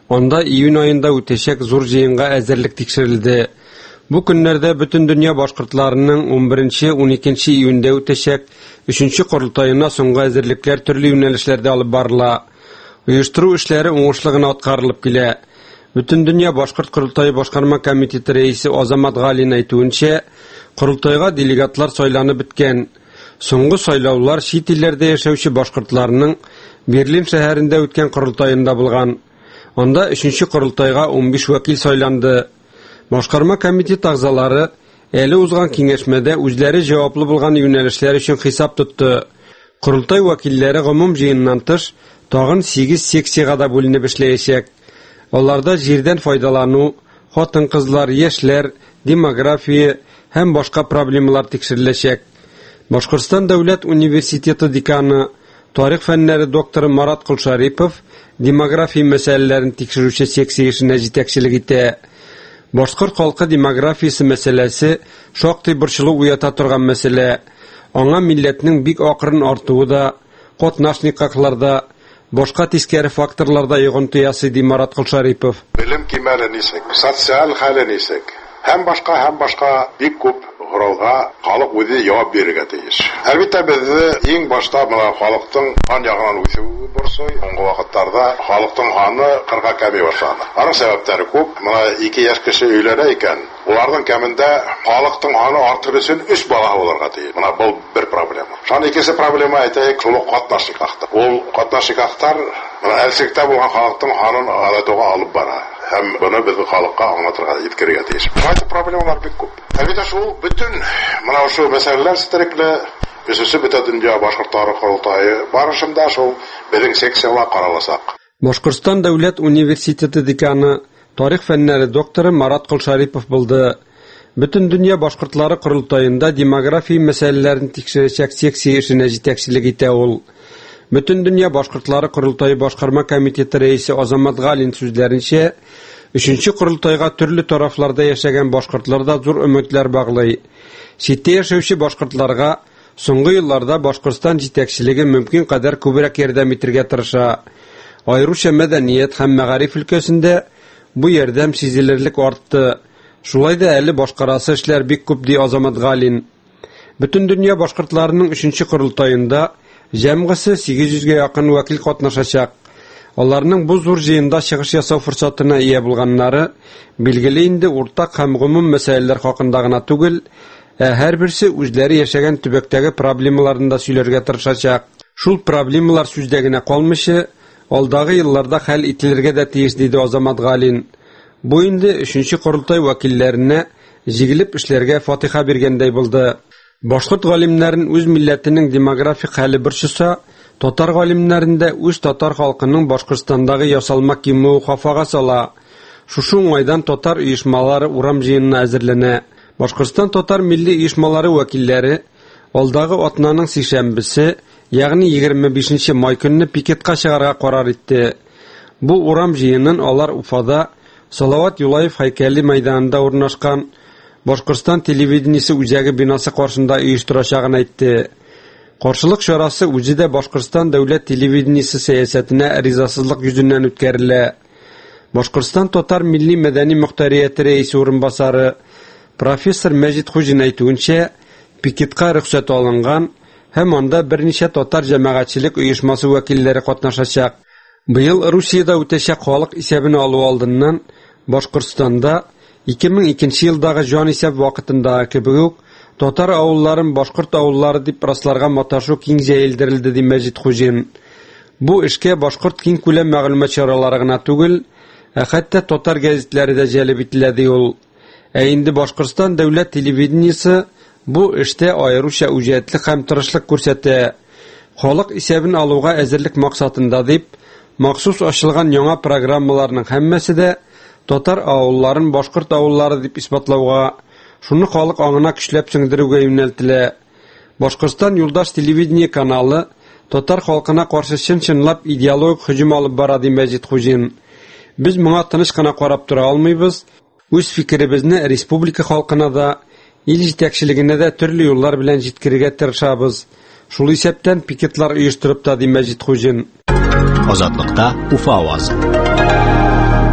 Анда июнь айында үтәчәк зур җыенга әзерлек тикшерелде. Бу көннәрдә бөтен дөнья башкортларының он беренче - он икенче июньдә үтәчәк өченче курултаена соңгы әзерлекләр төрле юнәлешләрдә алып барыла. Оештыру эшләре уңышлы гына аткарылып килә. Бөтен дөнья башкорт курултайы башкарма комитеты рәисе Азамат Галин әйтүенчә, курултайга делегатлар сайланып беткән. Соңгы сайлаулар чит илләрдә яшәүче башкортларның Берлин шәһәрендә үткән курултаенда булган. Анда өченче курултайга он биш вәкил сайланды. Башкарма комитет агзалары әле узган киңәшмәдә үзләре җаваплы булган юнәлешләр өчен хисап тотты. Курултай вәкилләре гомум җыеннан тыш тагын сигез секциягә да бүленеп эшләячәк. Аларда җирдән файдалану, хатын-кызлар, яшьләр, демография һәм башка проблемалар тикшереләчәк. Башкортстан дәүләт университеты деканы, тарих фәннәре докторы Марат Кулшарипов демография мәсьәләләрен тикшерүче секция эшенә җитәкчелек итә. Башкорт халкы демографиясе мәсьәләсе шактый борчылу уята торган мәсьәлә. Аңа милләтнең бик акрын артуы да, катнашник хакларда, башка тискәре факторларда йогынты ясый ди Марат Кулшарипов. Белем кимәле нисек, социаль хәле нисек, һәм башка һәм башка бик күп сорауга халык үзе җавап бирергә тиеш. Әлбәттә безне иң башта моны халыктың ан ягынан үсүе борсой. Соңгы вакытларда халыктың аны кырга кәми башлады. Аның сәбәпләре күп. Моны ике яшь кеше өйләнә икән. Уларның кәмендә халыктың аны артыру өчен өч бала булырга тиеш. Моны бу бер проблема. Шуның икенче проблема әйтәйек, шул катнашык акты. Ул катнашык актар әлсектә булган халыктың анын алатуга алып бара. Һәм буны без халыкка аңлатырга җиткерергә тиеш. Бу проблемалар бик күп. Әлбәттә шул бөтен менә шул мәсьәләләр стерекле Өсүсү бөтен дөнья башкортлары курултайы барышында шул безнең секциялар караласак. Башкортстан дәүләт университеты деканы, тарих фәннәре докторы Марат Кулшарипов булды. Бөтен дөнья башкортлары курултайында демография мәсьәләләрен тикшерәчәк секция эшенә җитәкчелек итә ул. Бөтен дөнья башкортлары курултайы башкарма комитеты рәисе Азамат Галин сүзләренчә, өченче курултайга төрле тарафларда яшәгән башкортларда зур өметләр баглый. Читтә яшәүче башкортларга соңгы елларда Башкортстан җитәкчелеге мөмкин кадәр күбрәк ярдәм итәргә тырыша. Аеруча мәдәният һәм мәгариф өлкәсендә бу ярдәм сизелерлек артты. Шулай да әле башкарасы эшләр бик күп ди Азамат Галин. Бөтен дөнья башкортларының өченче курултаенда җәмгысе сигез йөзгә якын вәкил катнашачак. Аларның бу зур җыенда чыгыш ясау форсатына ия булганнары билгеле инде уртак һәм гомум мәсьәләләр хакында гына түгел, ә һәрберсе үзләре яшәгән төбәктәге проблемаларын да сөйләргә тырышачак. Шул проблемалар сүздә генә калмыйча, алдагы елларда хәл ителергә дә тиеш диде Азамат Галин. Бу инде өченче курултай вәкилләренә җигелеп эшләргә фатиха биргәндәй булды. Башкорт галимнәрен үз милләтенең демографик хәле борчыса, татар галимнәрендә үз татар халкының Башкортстандагы ясалма кимү хафага сала. Шушы уңайдан татар оешмалары урам җыенына әзерләнә. Башкортстан татар милли оешмалары вәкилләре алдагы атнаның сишәмбесе, ягъни егерме бишенче май көнне пикетка чыгарга карар итте. Бу урам җыенын алар Уфада Салават Юлаев һәйкәле мәйданында урнашкан Башкортстан телевидениесе үзәге бинасы каршында оештырачагын әйтте. Каршылык чарасы үзе дә Башкортстан дәүләт телевидениесе сәясәтенә ризасызлык йөзеннән үткәрелә. Башкортстан татар милли мәдәни мөхтәрияте рәисе урынбасары профессор Мәҗит Хуҗин әйтүенчә, пикетка рөхсәт алынган һәм анда берничә татар җәмәгатьчелек оешмасы вәкилләре катнашачак. Быел Русиядә үтәчәк халык исәбен алу алдыннан Башкортстанда ике мең икенче елдагы җан исәп вакытындагы кебек үк татар авылларын башкорт авыллары дип расларга маташу киң җәелдерелде ди Мәҗит Хуҗин. Бу эшкә башкорт киң күләм мәгълүмат чаралары гына түгел, ә хәтта татар гәзитләре дә җәлеп ителә ди ул. Ә инде Башкортстан дәүләт телевидениесе бу эштә аеруча үҗәтлек һәм тырышлык күрсәтә. Халык исәбен алуга әзерлек максатында дип, махсус ачылган яңа программаларның һәммәсе дә татар авылларын башкорт авыллары дип исбатлауга, шуны халык аңына көчләп сеңдерүгә юнәлтелә. Башкортстан юлдаш телевидение каналы татар халкына каршы чын-чынлап идеологик һөҗүм алып бара ди Мәҗит Хуҗин. Без моңа тыныч кына карап тора алмыйбыз. Үз фикеребезне республика халкына да, ил җитәкчелегенә дә төрле юллар белән җиткерергә тырышабыз. Шул исәптән пикетлар оештырып та ди Мәҗит Хуҗин. Азатлыкта Уфа авазы.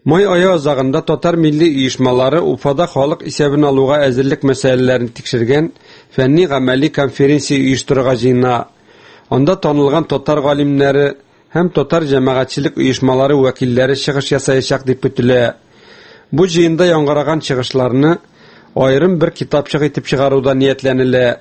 Май айы азагында татар милли оешмалары Уфада халык исәбен алуга әзерлек мәсьәләләрен тикшергән фәнни-гамәли конференция оештырырга җыена. Анда танылган татар галимнәре һәм татар җәмәгатьчелек оешмалары вәкилләре чыгыш ясаячак дип көтелә. Бу җыенда яңгыраган чыгышларны аерым бер китапчык итеп чыгаруда ниятләнелә.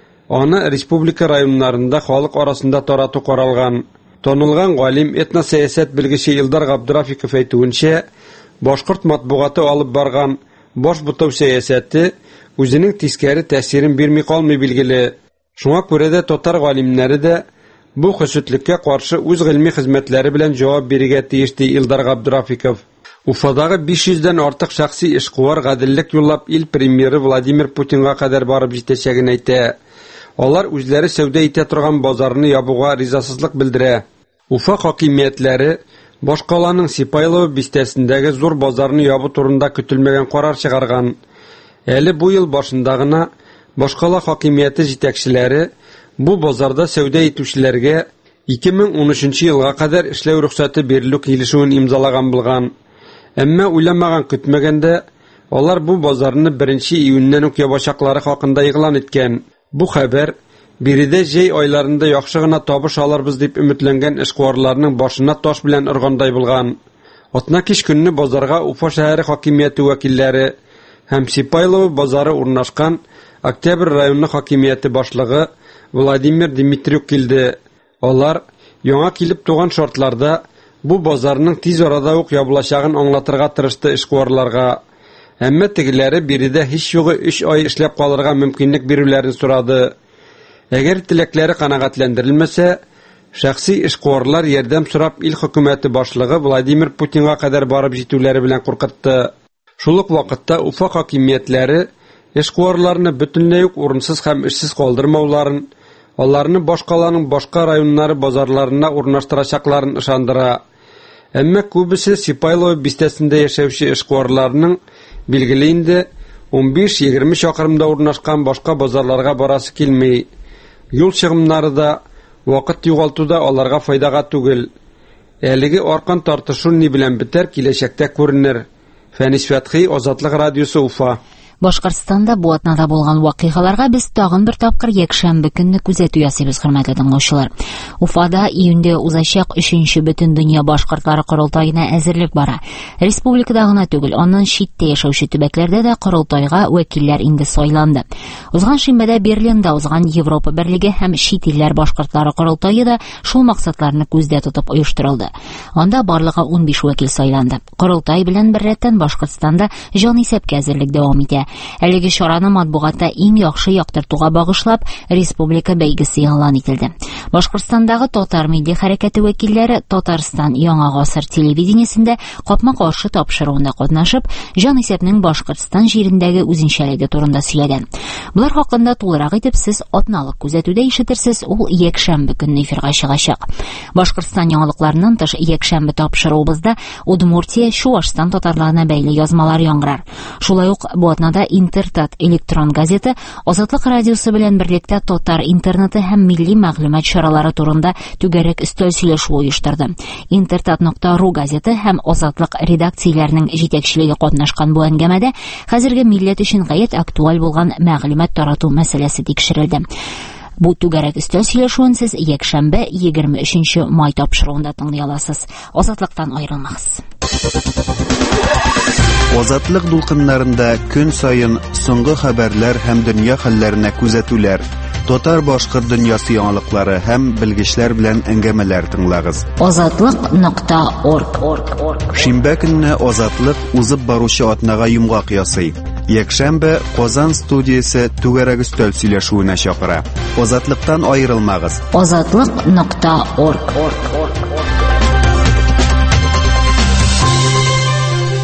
Аны республика районнарында халык арасында тарату каралган. Танылган галим этносәясәт белгече Илдар Габдрафиков әйтүенчә, башкорт матбугаты алып барган баш бутау сәясәте үзенең тискәре тәэсирен бирми калмый билгеле. Шуңа күрә дә татар галимнәре дә бу хөсетлеккә каршы үз гыйльми хезмәтләре белән җавап бирергә тиеш ди Илдар Габдрафиков. Уфадагы биш йөздән артык шәхси эшкуар гаделлек юллап ил премьеры Владимир Путинга кадәр барып җитәчәген әйтә. Алар үзләре сәүдә итә торган базарны ябуга ризасызлык белдерә. Уфа хакимиятләре Башкаланың Сипайлово бистәсендәге зур базарны ябу турында көтелмәгән карар чыгарган. Әле бу ел башында гына Башкала хакимияте җитәкчеләре бу базарда сәүдә итүчеләргә ике мең ун өченче елга кадәр эшләү рөхсәте бирелү килешүен имзалаган булган. Әмма уйламаган көтмәгәндә алар бу базарны беренче июньнән үк ябачаклары хакында игълан иткән. Бу хәбәр биредә җәй айларында яхшы гына табыш алырбыз дип өметләнгән эшкуарларның башына таш белән ыргандай булган. Атна кич көнне базарга Уфа шәһәре хакимияте вәкилләре һәм Сипайлово базары урнашкан Октябрь районы хакимияте башлыгы Владимир Дмитриюк килде. Алар яңа килеп туган шартларда бу базарның тиз арада ук ябылачагын аңлатырга тырышты эшкуарларга. Әмма тегеләре биредә һич югы өч ай эшләп калырга мөмкинлек бирүләрен сорады. Әгәр теләкләре канәгатьләндерелмәсә, шәхси эшкуарлар ярдәм сорап ил хөкүмәте башлыгы Владимир Путинга кадәр барып җитүләре белән куркытты. Шул ук вакытта Уфа хакимиятләре эшкуарларны бөтенләй үк урынсыз һәм эшсез калдырмауларын, аларны Башкаланың башка районнары базарларына урнаштырачакларын ышандыра. Әмма күбесе Сипайлово бистәсендә яшәүче эшкуарларның билгеле инде ун биш-егерме чакрымда урнашкан башка базарларга барасы килми. Юл чыгымнары да, вакыт югалтуда аларга файдага түгел. Әлеге аркан тартышу ни белән бетәр киләчәктә күренер. Фәнис Фәтхи, Азатлык радиосы, Уфа. Башкортстанда бу атнада булган вакыйгаларга без тагын бер тапкыр якшәмбе көнне күзәтү ясыйбыз, хөрмәтле тыңлаучылар. Уфада июньдә узачак өченче бөтен дөнья башкортлары корылтаена әзерлек бара. Республикада гына түгел, аннан читтә яшәүче төбәкләрдә дә корылтайга вәкилләр инде сайланды. Узган шимбәдә Берлинда узган Европа берлеге һәм чит илләр башкортлары корылтайы да шул максатларны күздә тотып оештырылды. Анда барлыгы ун биш вәкил сайланды. Корылтай белән беррәттән Башкортстанда җан исәпкә әзерлек дәвам итә. Әлеге чараны матбугатта иң яхшы яктыртуга багышлап республика бәйгесе игълан ителде. Башкортстандагы татар милли хәрәкәте вәкилләре Татарстан Яңа гасыр телевидениесендә капма-каршы тапшыруында катнашып, җан исәпнең Башкортстан җирендәге үзенчәлеге турында сөйләде. Булар хакында тулырак итеп сез атналык күзәтүдә ишетерсез, ул якшәмбе көнне эфирга чыгачак. Башкортстан яңалыкларыннан тыш якшәмбе тапшыруыбызда Удмуртия, Чуашстан татарларына бәйле язмалар яңгырар. Шулай ук бу атнада Интертат электрон газеты Азатлык радиосы белән берлектә татар интернеты һәм милли мәгълүмат чаралары турында түгәрәк өстәл сөйләшү оештырды. Интертат нокта ру газеты һәм Азатлык редакцияләренең җитәкчелеге катнашкан бу әңгәмәдә хәзерге милләт өчен гаять актуаль булган мәгълүмат тарату мәсьәләсе тикшерелде. Бу түгәрәк өстәл сөйләшүен сез якшәмбе егерме өченче май тапшыруында тыңлый аласыз. Азатлыктан аерылмагыз. Азатлык дулкыннарында көн сайын соңгы хәбәрләр һәм дөнья хәлләренә күзәтүләр, татар башкорт дөньясы яңалыклары һәм белгечләр белән әңгәмәләр тыңлагыз. азатлык нокта орг. Шимбә көнне Азатлык узып баручы атнага йомгак ясый. Якшәмбе Казан студиясе түгәрәк өстәл сөйләшүенә чакыра. Азатлыктан аерылмагыз. азатлык нокта орг.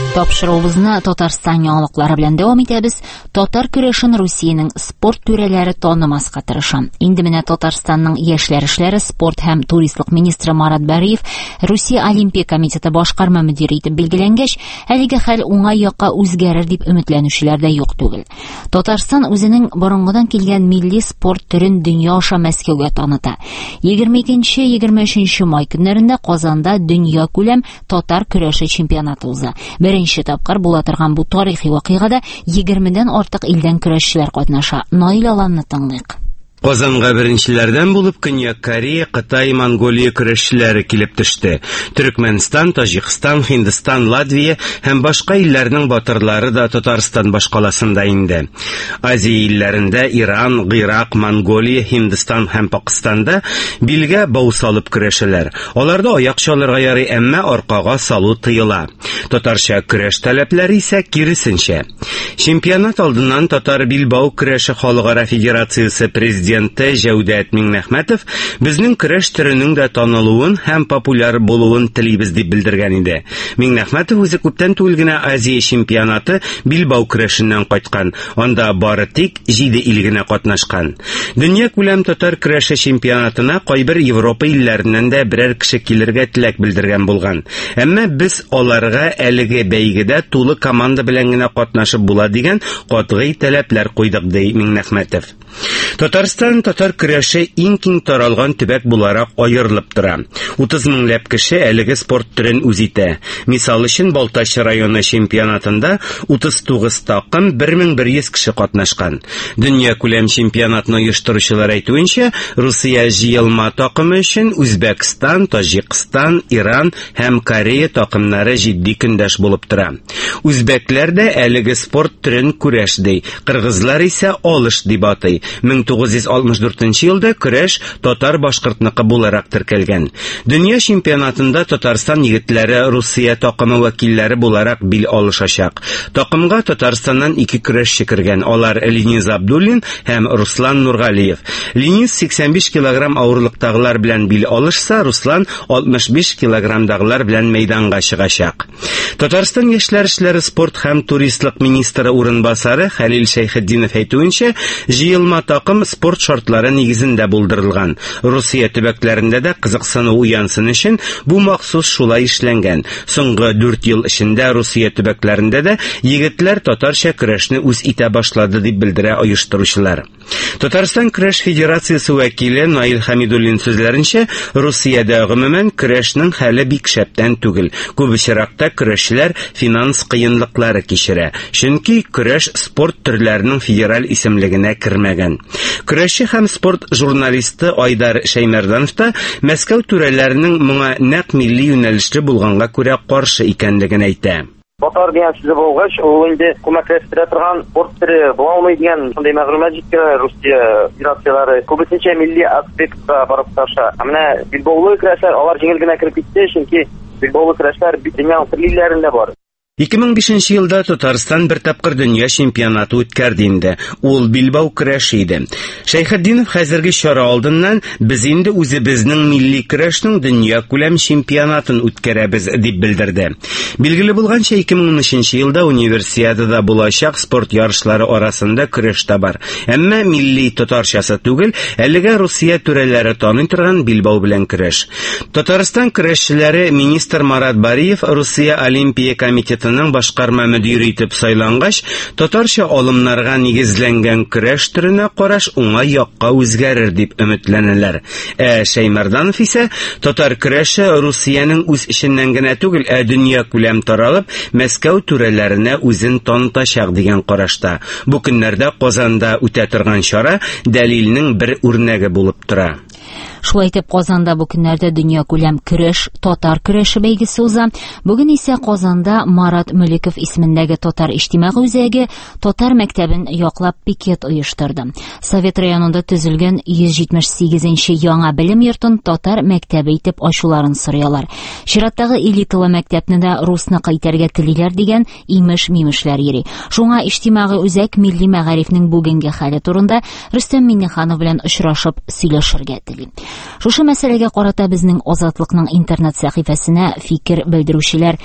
Тапшыруыбызны Татарстан яңалыклары белән дәвам итәбез. Татар көрәшен Русиянең спорт түрәләре танымаска тырыша. Инде менә Татарстанның яшьләр эшләре, спорт һәм туристлык министры Марат Бәриев Русия Олимпия комитеты башкарма мөдире итеп билгеләнгәч, әлеге хәл уңай якка үзгәрер дип өметләнүчеләр дә юк түгел. Татарстан үзенең борынгыдан килгән милли спорт төрен дөнья аша Мәскәүгә таныта. егерме икенче - егерме өченче май көннәрендә Казанда дөнья күләм татар көрәше чемпионаты уза. Беренче тапкыр була торган бу тарихи вакыйгада егермедән артык илдән көрәшчеләр катнаша. Наил Аланны тыңлыйк. Казанга беренчеләрдән булып Көньяк Корея, Кытай, Монголия көрәшчеләре килеп төште. Төркмәнстан, Таҗикстан, Һиндстан, Латвия һәм башка илләрнең батырлары да Татарстан башкаласында инде. Азия илләрендә Иран, Гыйрак, Монголия, Һиндстан һәм Пакистанда билгә бау салып көрәшәләр. Аларда аяк чалырга ярый, әмма аркага салу тыела. Татарча көрәш таләпләре исә киресенчә. Чемпионат алдыннан Татар билбау көрәше халыкара федерациясе президенты Җәүдәт Миңнәхмәтов безнең көрәш төренең дә танылуын һәм популяр булуын телибез дип белдергән иде. Миңнәхмәтов үзе күптән түгел генә Азия чемпионаты билбау көрәшеннән кайткан. Анда бары тик җиде ил генә катнашкан. Дөнья күләм татар көрәше чемпионатына кайбер Европа илләреннән дә берәр кеше килергә теләк белдергән булган. Әмма без аларга әлеге бәйгедә тулы команда белән генә катнашып була дигән катгый таләпләр куйдык, ди Миңнәхмәтов. Татарстан татар көрәше иң киң таралган төбәк буларак аерылып тора. утыз меңләп кеше әлеге спорт төрен үз итә. Мисал өчен Балтач районы чемпионатында утыз тугыз такым бер мең бер йөз кеше катнашкан. Дөнья күләм чемпионатны оештыручылар әйтүенчә, Русия җыелма такымы өчен Үзбәкстан, Таҗикстан, Иран һәм Корея такымнары җитди көндәш булып тора. Үзбәкләр дә әлеге спорт төрен көрәш ди, кыргызлар исә алыш дип атый. мең тугыз йөз алтмыш дүртенче елда көрәш татар башкортныкы буларак теркәлгән. Дөнья чемпионатында Татарстан егетләре Русия такымы вәкилләре буларак бил алышачак. Такымга Татарстаннан ике көрәшче кергән. Алар Лениз Абдуллин һәм Руслан Нургалиев. Лениз сиксән биш килограмм авырлыктагылар белән бил алышса, Руслан алтмыш биш килограммдагылар белән мәйданга чыгачак. Татарстан яшьләр эшләре спорт һәм туристлык министры урынбасары Хәлил Шәйхетдинов әйтүенчә, җыелма такым спорт шартлары нигезендә булдырылган. Русия төбәкләрендә дә кызыксыну уянсын өчен бу махсус шулай эшләнгән. Соңгы дүрт ел эчендә Русия төбәкләрендә дә егетләр татарча көрәшне үз итә башлады дип белдерә оештыручылар. Татарстан көрәш федерациясе вәкиле Наил Хәмидуллин сүзләренчә, Русиядә гомумән көрәшнең хәле бик шәптән түгел. Күп очракта көрәшчеләр финанс кыенлыклары кичерә. Чөнки көрәш спорт төрләренең федераль исемлегенә кермәгән. Көрәшче һәм спорт журналисты Айдар Шәймәрданов та Мәскәү түрәләренең моңа нәкъ милли юнәлешле булганга күрә каршы икәнлеген әйтә. Татар дигән сүз булгач, ул инде күмәкләштерә торган спорт төре була алмый дигән шундый мәгълүмат җиткән Русия федерацияләре күбесенчә милли аспектка барып таша. Менә билбаулы көрәшләр алар җиңел генә кирип китте, чөнки билбаулы көрәшләр бит дөньяның төрле илләрендә бар. ике мең бишенче елда Татарстан бер тапкыр дөнья чемпионаты үткәрде инде. Ул билбау көрәше иде. Шәйхетдинов хәзерге чара алдыннан без инде үзебезнең милли көрәшнең дөнья күләм чемпионатын үткәрәбез дип белдерде. Билгеле булганча, ике мең унөченче елда универсиадада булачак спорт ярышлары арасында көрәш тә бар. Әмма милли татарчасы түгел, әлегә Русия түрәләре таный торган билбау белән көрәш. Татарстан көрәшчеләре министр Марат Бәриев Русия Олимпия комитеты башкарма мөдире итеп сайлангач, татарча алымнарга нигезләнгән көрәш төренә караш уңай якка үзгәрер дип өметләнәләр. Ә Шәймәрданов исә татар көрәше Русиянең үз эченнән генә түгел, ә дөнья күләм таралып, Мәскәү түрәләренә үзен танытачак дигән карашта. Бу көннәрдә Казанда үтә торган чара дәлилнең бер үрнәге булып тора. Шулай итеп, Казанда бу көннәрдә дөнья күләм көрәш, татар көрәше бәйгесе уза. Бүген исә Казанда Марат Мөлеков исемендәге татар иҗтимагый үзәге татар мәктәбен яклап пикет оештырды. Совет районында төзелгән йөз җитмеш сигезенче яңа белем йортын татар мәктәбе итеп ачуларын сорыялар. Чираттагы элиталы мәктәпне дә русны кайтарга телиләр дигән имеш-мимешләр йөри. Шуңа иҗтимагый үзәк милли мәгарифнең бүгенге хәле турында Рөстәм Миңнеханов белән очрашып сөйләшергә тели. Шушы мәсьәләгә карата безнең Азатлыкның интернет сәхифәсенә фикер белдерүчеләр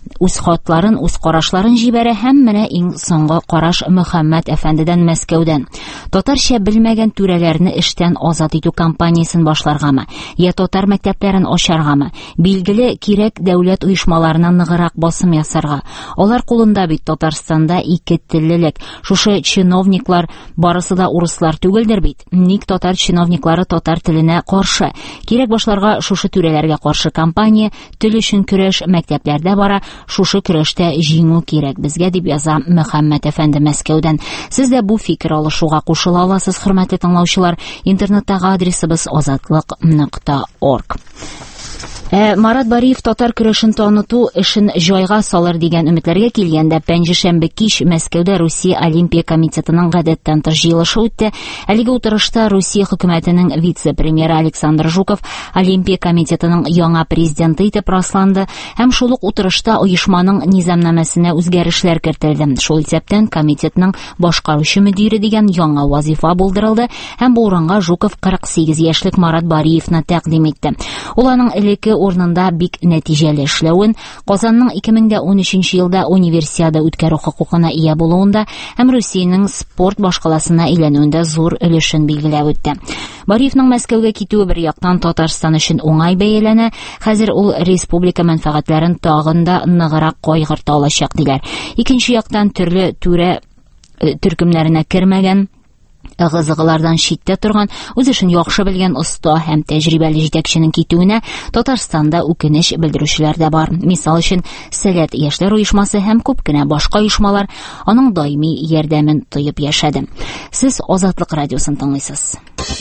Үз хатларын, үз карашларын җибәрә һәм менә иң соңгы караш Мөхәммәд әфәндедән Мәскәүдән. Татарча белмәгән түрәләрне эштән азат итү кампаниясын башларгамы, я татар мәктәпләрен ачаргамы, билгеле кирәк дәүләт оешмаларына ныгырак басым ясарга. Алар кулында бит Татарстанда ике теллелек. Шушы чиновниклар барысы да урыслар түгелдер бит. Ник татар чиновниклары татар теленә каршы? Кирәк башларга шушы түрәләргә каршы кампания, тел өчен көрәш мәктәпләрдә бара, шушы көрәштә җиңү кирәк безгә, дип яза Мөхәммәд әфәнде Мәскәүдән. Сез дә бу фикер алышуга кушыла аласыз, хөрмәтле тыңлаучылар. Интернеттагы адресыбыз азатлык нокта орг. Ә, Марат Бариев татар көрәшен таныту эшен җайга салыр дигән өметләргә килгәндә, пәнҗешәмбе кич Мәскәүдә Русия Олимпия комитетының гадәттән тыш җыелышы үтте. Әлеге утырышта Русия хөкүмәтенең вице-премьеры Александр Жуков Олимпия комитетының яңа президенты итеп расланды, һәм шул ук утырышта оешманың низамнамәсенә үзгәрешләр кертелде. Шул исәптән комитетның башкаручы мөдире дигән яңа вазифа булдырылды, һәм бу урынга Жуков кырык сигез яшьлек Марат Бариевны тәкъдим итте. Ул аның элекке урынында бик нәтиҗәле эшләвен, Казанның ике мең дә унөченче елда универсиада үткәрү хокукына ия булуында һәм Русиянең спорт башкаласына әйләнүендә зур өлешен билгеләп үтте. Бариевның Мәскәүгә китүе бер яктан Татарстан өчен уңай бәяләнә, хәзер ул республика мәнфәгатьләрен тагын да ныгырак кайгырта алачак диләр. Икенче яктан төрле түрә төркемнәренә кермәгән, ыгы-зыгылардан читтә торган, үз эшен яхшы белгән оста һәм тәҗрибәле җитәкченең китүенә Татарстанда үкенеч белдерүчеләр дә бар. Мисал өчен, Сәләт яшьләр оешмасы һәм күп кенә башка оешмалар аның даими ярдәмен тоеп яшәде. Сез Азатлык радиосын тыңлыйсыз.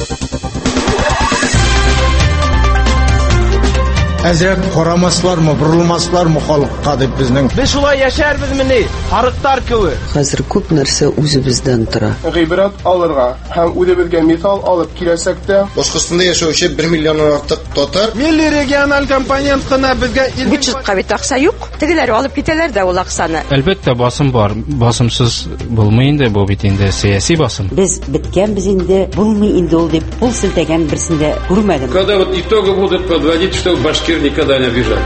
Әзрәк карамаслармы, бурылмаслармы халыкка дип безнең. Без шулай яшәрбез мени, харыктар кеби. Хәзер күп нәрсә үзебездән тора. Гыйбрат алырга һәм үзебезгә мисал алып киләсәк тә, Башкортстанда яшәүче бер миллионнан артык татар милли региональ компонент кына безгә бюджетка бит акча юк. Тегеләр алып китәләр дә ул акчаны. Әлбәттә басым бар. Басымсыз булмый инде бу бит инде сиясәт басым. Без биткәнбез инде, булмый инде ул дип пул силтәгән берсендә күрмәдем. Когда вот итоги будут подводить, что башкир никогда не обижали.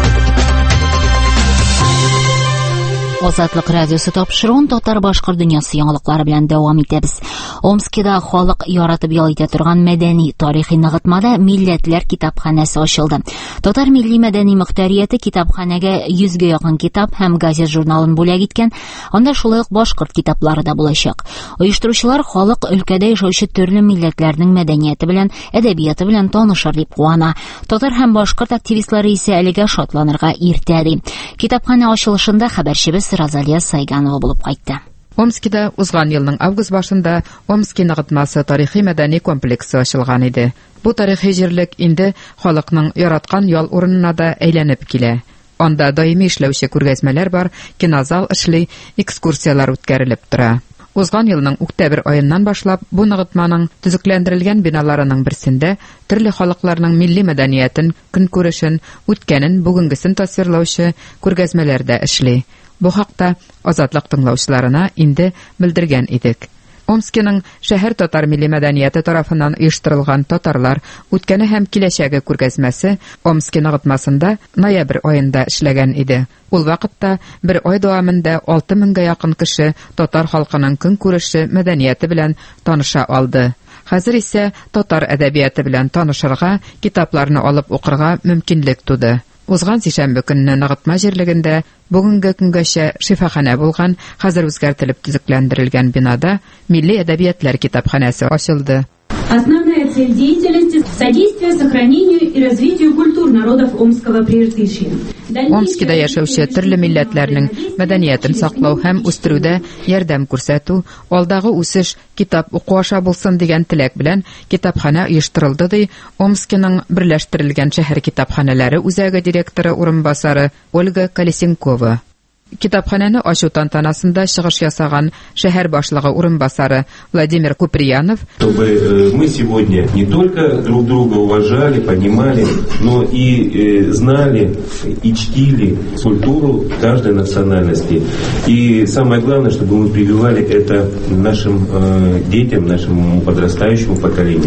Азатлык радиосы тапшыруын татар-башкыр дөньясы яңалыклары белән дәвам итәбез. Омскида халык яратып ял итә торган мәдәни тарихи ныгытмада милләтләр китапханәсе ачылды. Татар милли мәдәни мөхтәрияте китапханәгә йөзгә якын китап һәм газет журналын бүләк иткән. Анда шулай ук башкорт китаплары да булачак. Оештыручылар халык өлкәдә яшәүче төрле милләтләрнең мәдәнияте белән, әдәбияты белән танышыр дип куана. Татар һәм башкорт активистлары исә әлегә шатланырга иртә ди. Китапханә ачылышында хәбәрчебез Розалия Сайганова булып кайтты. Омскида узган елның август башында Омски ныгытмасы тарихи мәдәни комплексы ачылган иде. Бу тарихи җирлек инде халыкның яраткан ял урынына да әйләнеп килә. Анда даими эшләүче күргәзмәләр бар, кинозал эшли, экскурсиялар үткәрелеп тора. Узган елның октябрь аеннан башлап бу ныгытманың төзекләндерелгән биналарының берсендә төрле халыкларның милли мәдәниятен, көнкүрешен, үткәнен, бүгенгесен тасвирлаучы күргәзмәләр дә эшли. Бу хакта Азатлык тыңлаучыларына инде белдергән идек. Омскиның шәһәр татар милли мәдәнияте тарафыннан оештырылган татарлар үткәне һәм киләчәге күргәзмәсе Омски ныгытмасында ноябрь аенда эшләгән иде. Ул вакытта бер ай дәвамында алты меңгә якын кеше татар халкының көнкүреше, мәдәнияте белән таныша алды. Хәзер исә татар әдәбияты белән танышырга, китапларны алып укырга мөмкинлек туды. Узган сишәмбе көнне ныгытма җирлегендә бүгенге көнгәчә шифаханә булган, хәзер үзгәртелеп төзекләндерелгән бинада Милли әдәбиятлар китапханәсе ачылды. Основная цель деятельности – содействие сохранению и развитию культур народов Омского Прииртышья. Омскида яшәүче төрле милләтләрнең мәдәниятен саклау һәм үстерүдә ярдәм күрсәтү, алдагы үсеш китап уку аша булсын дигән теләк белән китапханә оештырылды ди Омскиның берләштерелгән шәһәр китапханәләре үзәге директоры урынбасары Ольга Колесенкова. Китапханәне ачу тантанасында чыгыш ясаган шәһәр башлыгы урынбасары Владимир Куприянов: чтобы мы сегодня не только друг друга уважали, понимали, но и знали и чтили культуру каждой национальности. И самое главное, чтобы мы прививали это нашим детям, нашему подрастающему поколению.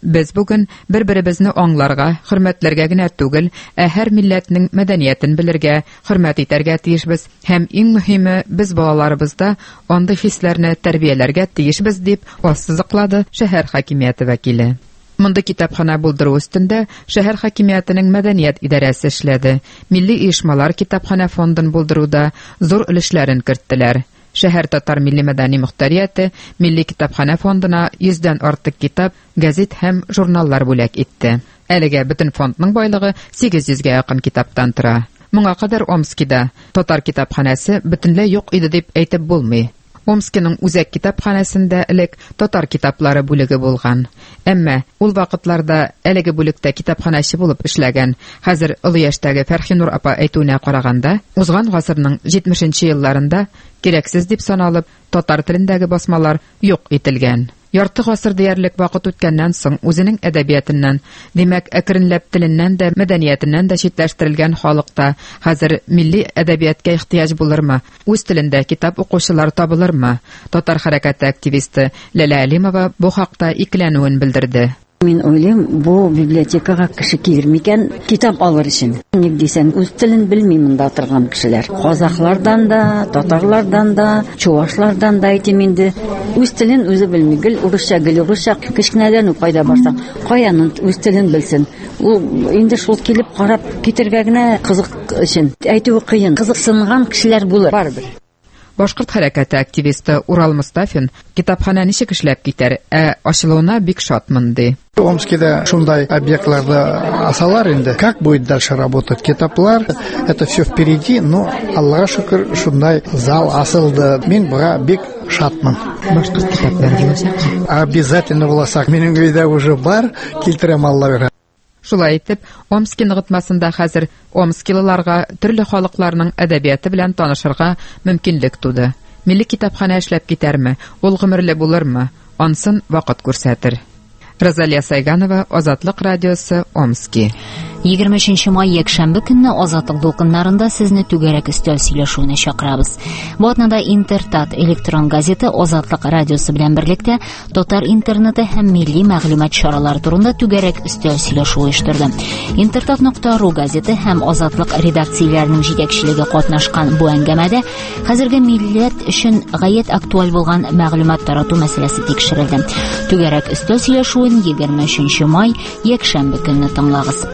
Без бүген бер-беребезне аңларга, хөрмәтләргә генә түгел, ә һәр милләтнең мәдәниятен белергә, хөрмәт итәргә тиешбез һәм иң мөһиме, без балаларыбызда андый хисләрне тәрбияләргә тиешбез дип ассызыклады шәһәр хакимияте вәкиле. Монда китапхана булдыру өстендә шәһәр хакимиятенең мәдәният идарәсе эшләде. Милли оешмалар китапхана фондын булдыруда зур өлешләрен керттеләр. Шәһәр татар милли мәдәни мөхтәрияте милли китапхана фондына йөздән артык китап, гәзит һәм журналлар бүләк итте. Әлегә бөтен фондның байлыгы сигез йөзгә якын китаптан тора. Моңа кадәр Омскида татар китапханасы бөтенләй юк иде дип әйтеп булмый. Омскиның үзәк китапханәсендә элек татар китаплары бүлеге булган. Әмма ул вакытларда әлеге бүлектә китапханәче булып эшләгән, хәзер олы яшьтәге Фәрхинур апа әйтүенә караганда, узган гасырның җитмешенче елларында кирәксез дип саналып, татар телендәге басмалар юк ителгән. Ярты гасыр диярлек вакыт үткәннән соң үзенең әдәбиятыннан, димәк, әкренләп теленнән дә, мәдәниятеннән дә читләштерелгән халыкта хәзер милли әдәбиятка ихтыяҗ булырмы? Үз телендә китап укучылар табылырмы? Татар хәрәкәте активисты Ләлә Алимова бу хакта икеләнүен белдерде. Мин уйлыйм, бу библиотекага кеше килер микән китап алыр өчен. Ник дисәң, үз телен белми монда торган кешеләр. Казаклардан да, татарлардан да, чуашлардан да әйтим инде. Үз телен үзе белми, гел урысча, гел урысча, кечкенәдән үк кайда барсак, каян үз телен белсен. Ул инде шул килеп карап китергә генә кызык өчен. Әйтүе кыен, кызыксынган кешеләр булыр барбер. Башкорт хәрәкәте активисты Урал Мустафин китапхана ничек эшләп китәр, ә ачылуына бик шатмын ди. Омскида шундай объектларды асалар инде. Как будет дальше работать китаплар? Это все впереди, но Аллаһка шөкер шундай зал асылды. Мин буга бик шатмын. Башкорт китаплары булачак. Обязательно буласак. Минең өйдә уже бар, килтерәм Алла. Шулай итеп, Омски ныгытмасында хәзер омскилыларга төрле халыкларның әдәбияты белән танышырга мөмкинлек туды. Милли китапхана эшләп китәрме, ул гомерле булырмы? Ансын вакыт күрсәтер. Розалия Сайганова, Азатлык радиосы, Омски. егерме өченче май якшәмбе көнне Азатлык дулкыннарында сезне түгәрәк өстәл сөйләшүенә чакырабыз. Бу атнада Интертат электрон газеты Азатлык радиосы белән берлектә татар интернеты һәм милли мәгълүмат чаралары турында түгәрәк өстәл сөйләшү оештырды. Интертат нокта ру газеты һәм Азатлык редакцияләренең җитәкчелеге катнашкан бу әңгәмәдә хәзерге милләт өчен гаять актуаль булган мәгълүмат тарату мәсьәләсе тикшерелде. Түгәрәк өстәл сөйләшүен егерме өченче май якшәмбе көнне тыңлагыз.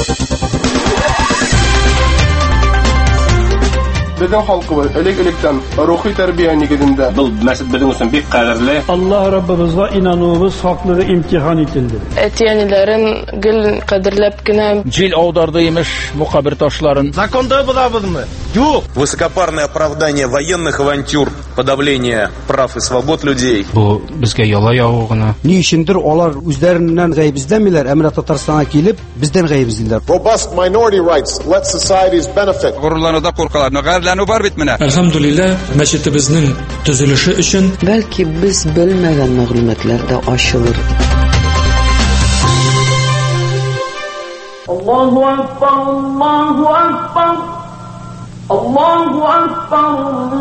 Безнең халкыбыз элек-электән рухи тәрбия нигезендә. Бу мәсәл безнең өчен бик кадерле. Аллаһ Раббыбызга инануыбыз хаклыгы имтихан ителде. Әтиәниләрен гел кадерләп кенә җил аударды имеш мукабир ташларын. Законда булабызмы? Юк. Высокопарное оправдание военных авантюр, подавление прав и свобод людей. Бу безгә яла яву гына. Ни өчендер алар үзләреннән гаеп эзләмиләр, әмма Татарстанга килеп бездән гаеп эзлиләр. Robust minority rights let societies benefit. Горурларда куркалар, нәгәрләнү бар бит менә. Әлхәмдүлилләh, мәчетебезнең төзелеше өчен бәлки без белмәгән мәгълүматлар да ачылыр. Аллаһу акбар, Аллаһу акбар. Аллаһу акбар.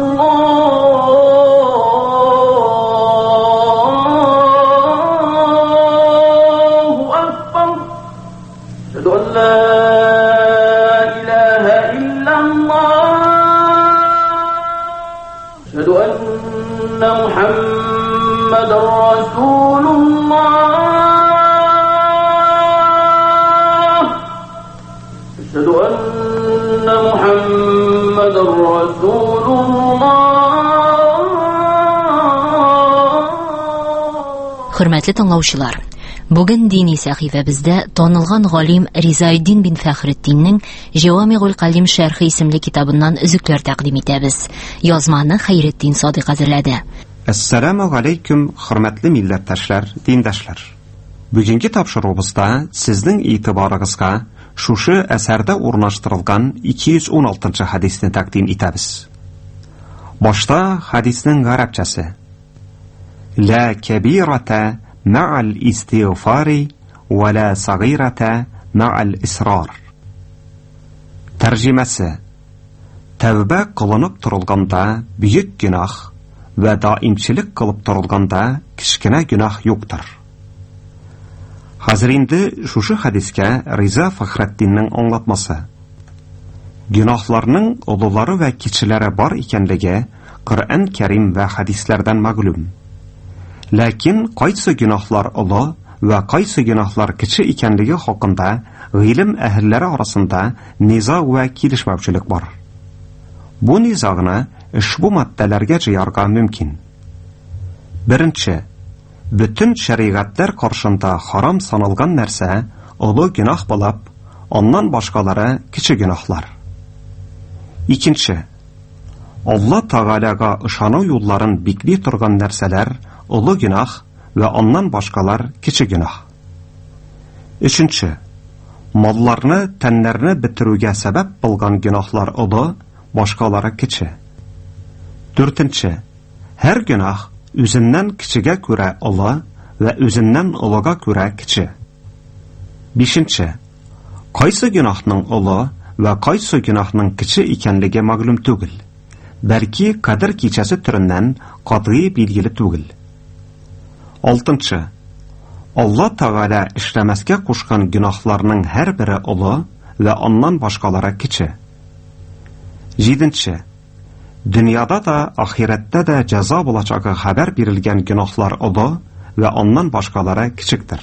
Аллаһу акбар. Шәһәдү ан ла илаһа иллаллаһ. Шәһәдү анна Мухаммадар расулуллах. Шәһәдү анна Мухаммадар расулуллах. Хөрмәтле тыңлаучылар, бүген дини сәхифәбездә танылган галим Ризаэддин бин Фәхретдиннең Җавамигъул Калим шәрхи исемле китабыннан өзекләр тәкъдим итәбез. Язманы Хәйретдин Садыйк әзерләде. Ассаламу алейкум, хөрмәтле милләттәшләр, диндәшләр. Бүгенге тапшыруыбызда сезнең игътибарыгызга шушы әсәрдә урнаштырылган ике йөз ун алтынчы хадисне тәкъдим итәбез. Башта хадиснең гарәпчәсе: لا كبيرة مع الاستغفار ولا صغيرة مع الإصرار. Тәрҗемәсе: Тәүбә кылынып торылганда бөек гөнаһ вә даимчилек кылып торылганда кичкенә гөнаһ юктыр. Хәзер инде шушы хәдискә Риза Фәхретдиннең аңлатмасы. Гөнаһларның олылары ва кичеләре бар икәнлеге Коръән Кәрим ва хәдисләрдән мәгълүм. Ләкин кайсы гөнаһлар олы ва кайсы гөнаһлар кече икәнлеге хакында гыйлем әһелләре арасында низа ва килешмәүчелек бар. Бу низагны ушбу матдәләргә җыярга мөмкин. Беренче, бүтән шәригатьләр каршында харам саналган нәрсә олы гөнаһ булып, аннан башкалары кече гөнаһлар. Икенче, Алла Тәгаләгә ышану юлларын бикли торган нәрсәләр олы гөнаһ ва аннан башкалар кече гөнаһ. Өченче, малларны, тәннәрне бетерүгә сәбәп булган гөнаһлар олы, башкалары кече. Дүртенче, һәр гөнаһ үзеннән кечегә күрә олы ва үзеннән олыга күрә кече. Бишенче, кайсы гөнаһның олы ва кайсы гөнаһның кече икәнлеге мәгълүм түгел. Бәлки кадер кичәсе түреннән катгый билгеле түгел. Алтынчы, Алла Тәгалә эшләмәскә кушкан гөнаһларның һәрбере олы ва аннан башкалары кече. Җиденче, дөньяда да, ахирәттә дә җәза булачагы хәбәр бирелгән гөнаһлар олы ва аннан башкалары кичектер.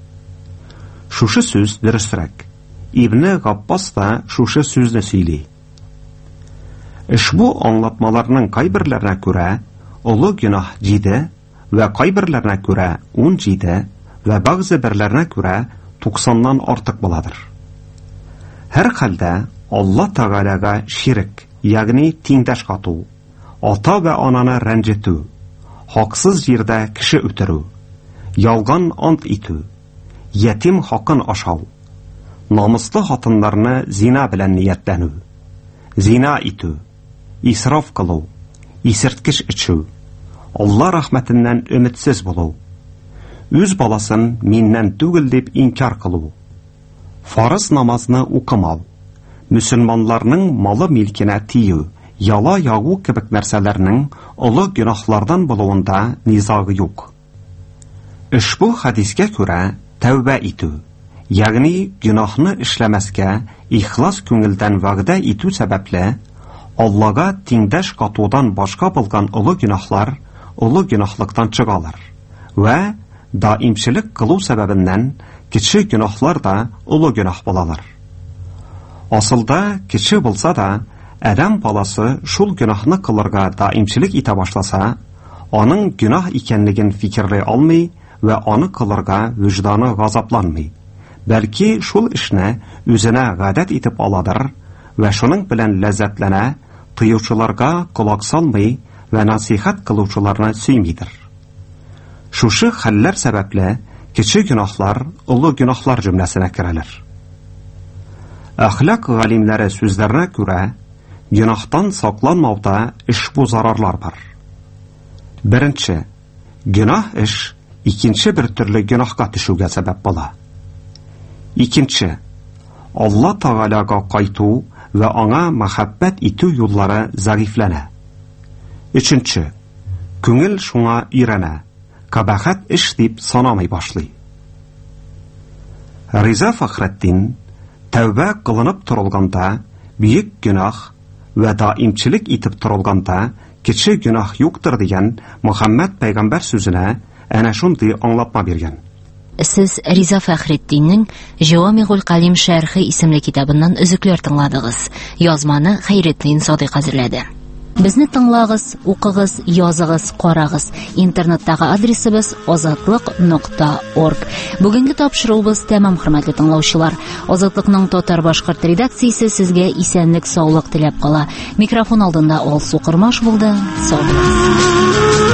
Шушы сүз дөресрәк. Ибн Габбас да шушы сүзне сөйли. Ушбу аңлатмаларның кайберләренә күрә олы гөнаһ җиде ва кайберләренә күрә ун җиде ва бәгъзе берләренә күрә туксаннан артык буладыр. Һәр хәлдә Алла Тәгаләгә ширк, ягъни тиңдәш кату, ата ва ананы рәнҗетү, хаксыз җирдә кеше үтерү, ялган ант итү, ятим хакын ашау, намыслы хатыннарны зина белән ниятләнү, зина итү, исраф кылу, исерткеч эчү, Алла рәхмәтеннән өметсез булу, үз баласын миннән түгел дип инкар кылу, фарыз намазны укымау, мөселманларның малы милкенә тию, яла ягу кебек нәрсәләрнең олы гөнаһлардан булуында низагы юк. Ушбу хәдискә күрә тәүбә итү, ягъни гөнаһны эшләмәскә ихлас күңелдән вәгъдә итү сәбәпле Аллага тиңдәш катудан башка булган олы гөнаһлар олы гөнаһлыктан чыгалар ва даимчилек кылу сәбәбеннән кече гөнаһлар да олы гөнаһ булалар. Асылда кече булса да, Адам баласы шул гөнаһны кылырга даимчилек итә башласа, аның гөнаһ икәнлеген фикерләй алмый ва аны кылырга вөҗданы газапланмый. Бәлки шул эшне үзенә гадәт итеп аладыр ва шуның белән ләззәтләнә, тыючыларга колак салмый ва насихат кылучыларны сөймидер. Шушы хәлләр сәбәпле кече гөнаһлар олы гөнаһлар җөмләсенә керәләр. Әхлак галимләре сүзләренә күрә, гөнаһтан сакланмауда ушбу зарарлар бар. Беренче, гөнаһ эш икенче бер төрле гөнаһка төшүгә сәбәп була. Икенче, Алла Тәгаләгә кайту ва аңа мәхәббәт итү юллары зәгыйфләнә. Өченче, күңел шуңа өйрәнә, кабахат эш дип санамый башлый. Риза Фәхретдин тәүбә кылынып торылганда, бүйек гөнаһ ва даимчилек итеп торылганда, кече гөнаһ юктыр дигән Мөхәммәд пәйгамбәр сүзенә әнә шундый аңлатма биргән. Сез Риза Фәхретдиннең Җавамигул Калим шәрхи исемле китабыннан өзекләр тыңладыгыз. Язманы Хәйретдин Садыйк әзерләде. Безне тыңлагыз, укыгыз, языгыз, карагыз. Интернеттагы адресыбыз азатлык нокта орг. Бүгенге тапшыруыбыз тәмам, хөрмәтле тыңлаучылар. Азатлыкның татар-башкорт редакциясе сезгә исәнлек, саулык теләп кала. Микрофон алдында Алсу Кырмаш булды. Сау булыгыз.